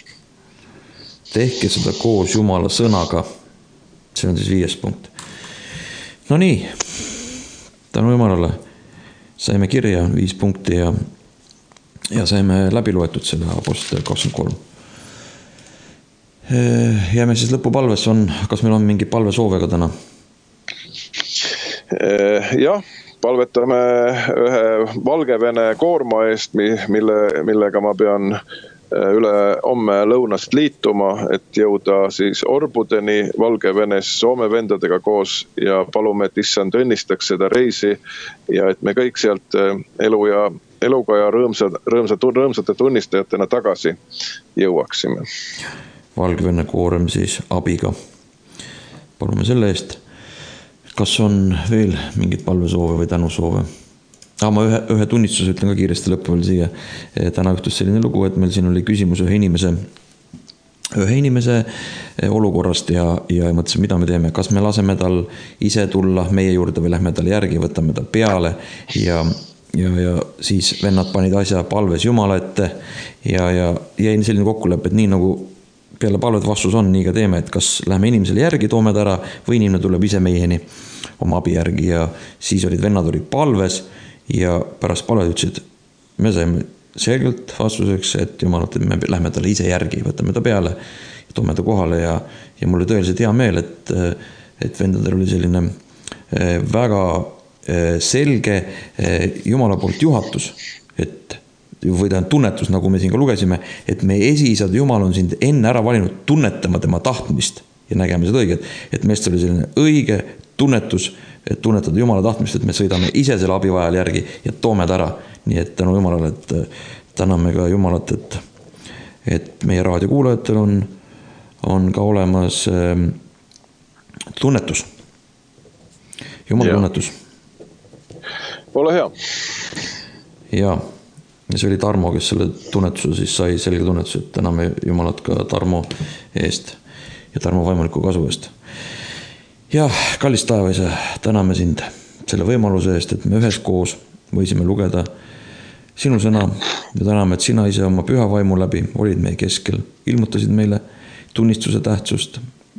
Tehke seda koos Jumala sõnaga. See on siis viies punkt. No nii, tänu Jumalale. Saime kirja viis punkti ja, ja saime läbi loetud selle Apostel kakskümmend kolm. Jääme siis lõpupalves, on, kas meil on mingi palvesoove ka täna? Jah, palvetame ühe Valgevene koorma eest, mille, millega ma pean üle homme lõunast liituma, et jõuda siis Orbudeni Valgevenes Soome vendadega koos ja palume, et issand õnnistaks seda reisi ja et me kõik sealt elu ja eluga ja rõõmsad, rõõmsad, rõõmsate tunnistajatena tagasi jõuaksime. Valgevene koorem siis abiga. Palume selle eest. Kas on veel mingid palvesoove või tänusoove? Ah, ma ühe, ühe tunnistuse ütlen ka kiiresti lõppu veel siia. Täna juhtus selline lugu, et meil siin oli küsimus ühe inimese, ühe inimese olukorrast ja, ja mõtlesin, mida me teeme. Kas me laseme tal ise tulla meie juurde või lähme tal järgi, võtame ta peale ja, ja, ja siis vennad panid asja palves Jumala ette ja, ja jäi selline kokkulepe, et nii nagu peale palvet vastus on, nii ka teeme, et kas lähme inimesele järgi, toome ta ära või inimene tuleb ise meieni oma abi järgi ja siis olid vennad olid palves ja pärast palvet ütlesid, me saime selgelt vastuseks, et Jumal, et me lähme talle ise järgi, võtame ta peale ja toome ta kohale ja, ja mul oli tõeliselt hea meel, et, et vendadel oli selline väga selge Jumala poolt juhatus, et või ta on tunnetus, nagu me siin ka lugesime, et meie esiisad Jumal on sind enne ära valinud tunnetama tema tahtmist ja nägema seda õiget, et meest oli selline õige tunnetus, et tunnetada Jumala tahtmist, et me sõidame ise selle abivajal järgi ja toome ta ära. Nii et tänu Jumalale, et täname ka Jumalat, et, et meie raadiokuulajatel on, on ka olemas äh, tunnetus. Jumala ja. tunnetus. Ole hea. Ja, ja see oli Tarmo, kes selle tunnetuse siis sai selge tunnetuse, et täname Jumalat ka Tarmo eest ja Tarmo võimaliku kasu eest. Ja kallis taevaisa, täname sind selle võimaluse eest, et me üheskoos võisime lugeda sinu sõna ja täname, et sina ise oma püha vaimu läbi olid meie keskel, ilmutasid meile tunnistuse tähtsust,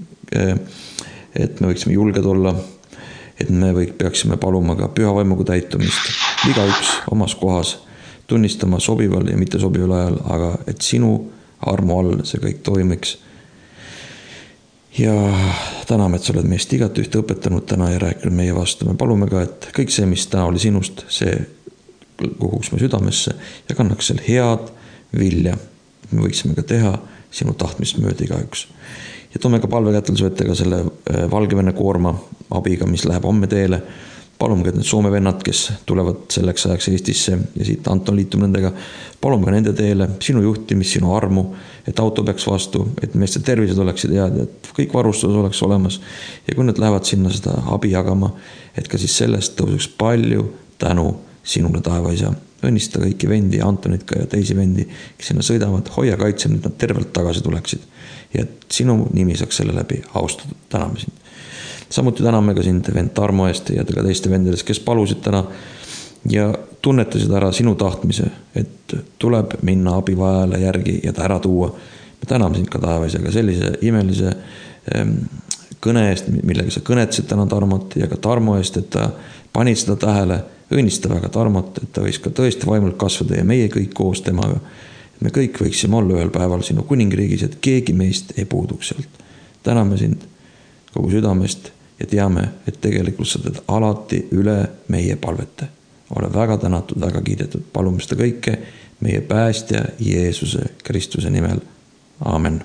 et me võiksime julged olla, et me võik, peaksime paluma ka püha vaimuga täitumist, igaüks omas kohas tunnistama sobival ja mitte sobival ajal, aga et sinu armu all see kõik toimiks. Ja täname, et sa oled meist igat ühte õpetanud täna ja rääkinud meie vastu. Me palume ka, et kõik see, mis täna oli sinust, see koguks me südamesse ja kannaks seal head vilja. Me võiksime ka teha sinu tahtmist mööda igaüks. Ja toome ka palve kätel su ette ka selle Valgevene koorma abiga, mis läheb homme teele. Palume ka need Soome vennad, kes tulevad selleks ajaks Eestisse ja siit Anton liitub nendega. Palume ka nende teele sinu juhtimist, sinu armu, et auto peaks vastu, et meeste tervised oleksid head, et kõik varustus oleks olemas. Ja kui nad lähevad sinna seda abi jagama, et ka siis sellest tõusuks palju tänu sinule taevaisa. Õnnista kõiki vendi, Antonit ka ja teisi vendi, kes sinna sõidavad, hoia kaitse, et nad tervelt tagasi tuleksid. Ja et sinu nimi saaks selle läbi austatud. Täname sind. Samuti täname ka sind vend Tarmo eest ja ka teiste vendedest, kes palusid täna ja tunnetasid ära sinu tahtmise, et tuleb minna abivajale järgi ja ta ära tuua. Me täname sind ka taevaisa sellise imelise kõne eest, millega sa kõnetasid täna Tarmot ja ka Tarmo eest, et ta panid seda tähele, õnnista väga Tarmot, et ta võiks ka tõesti vaimult kasvada ja meie kõik koos temaga. Et me kõik võiksime olla ühel päeval sinu kuningriigis, et keegi meist ei puuduks sealt. Täname sind kogu südamest ja teame, et tegelikult sa teed alati üle meie palvete. Ole väga tänatud, väga kiidetud. Palume seda kõike meie päästja Jeesuse Kristuse nimel. Aamen.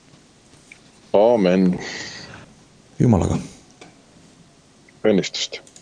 Aamen. Jumalaga. Õnnistust.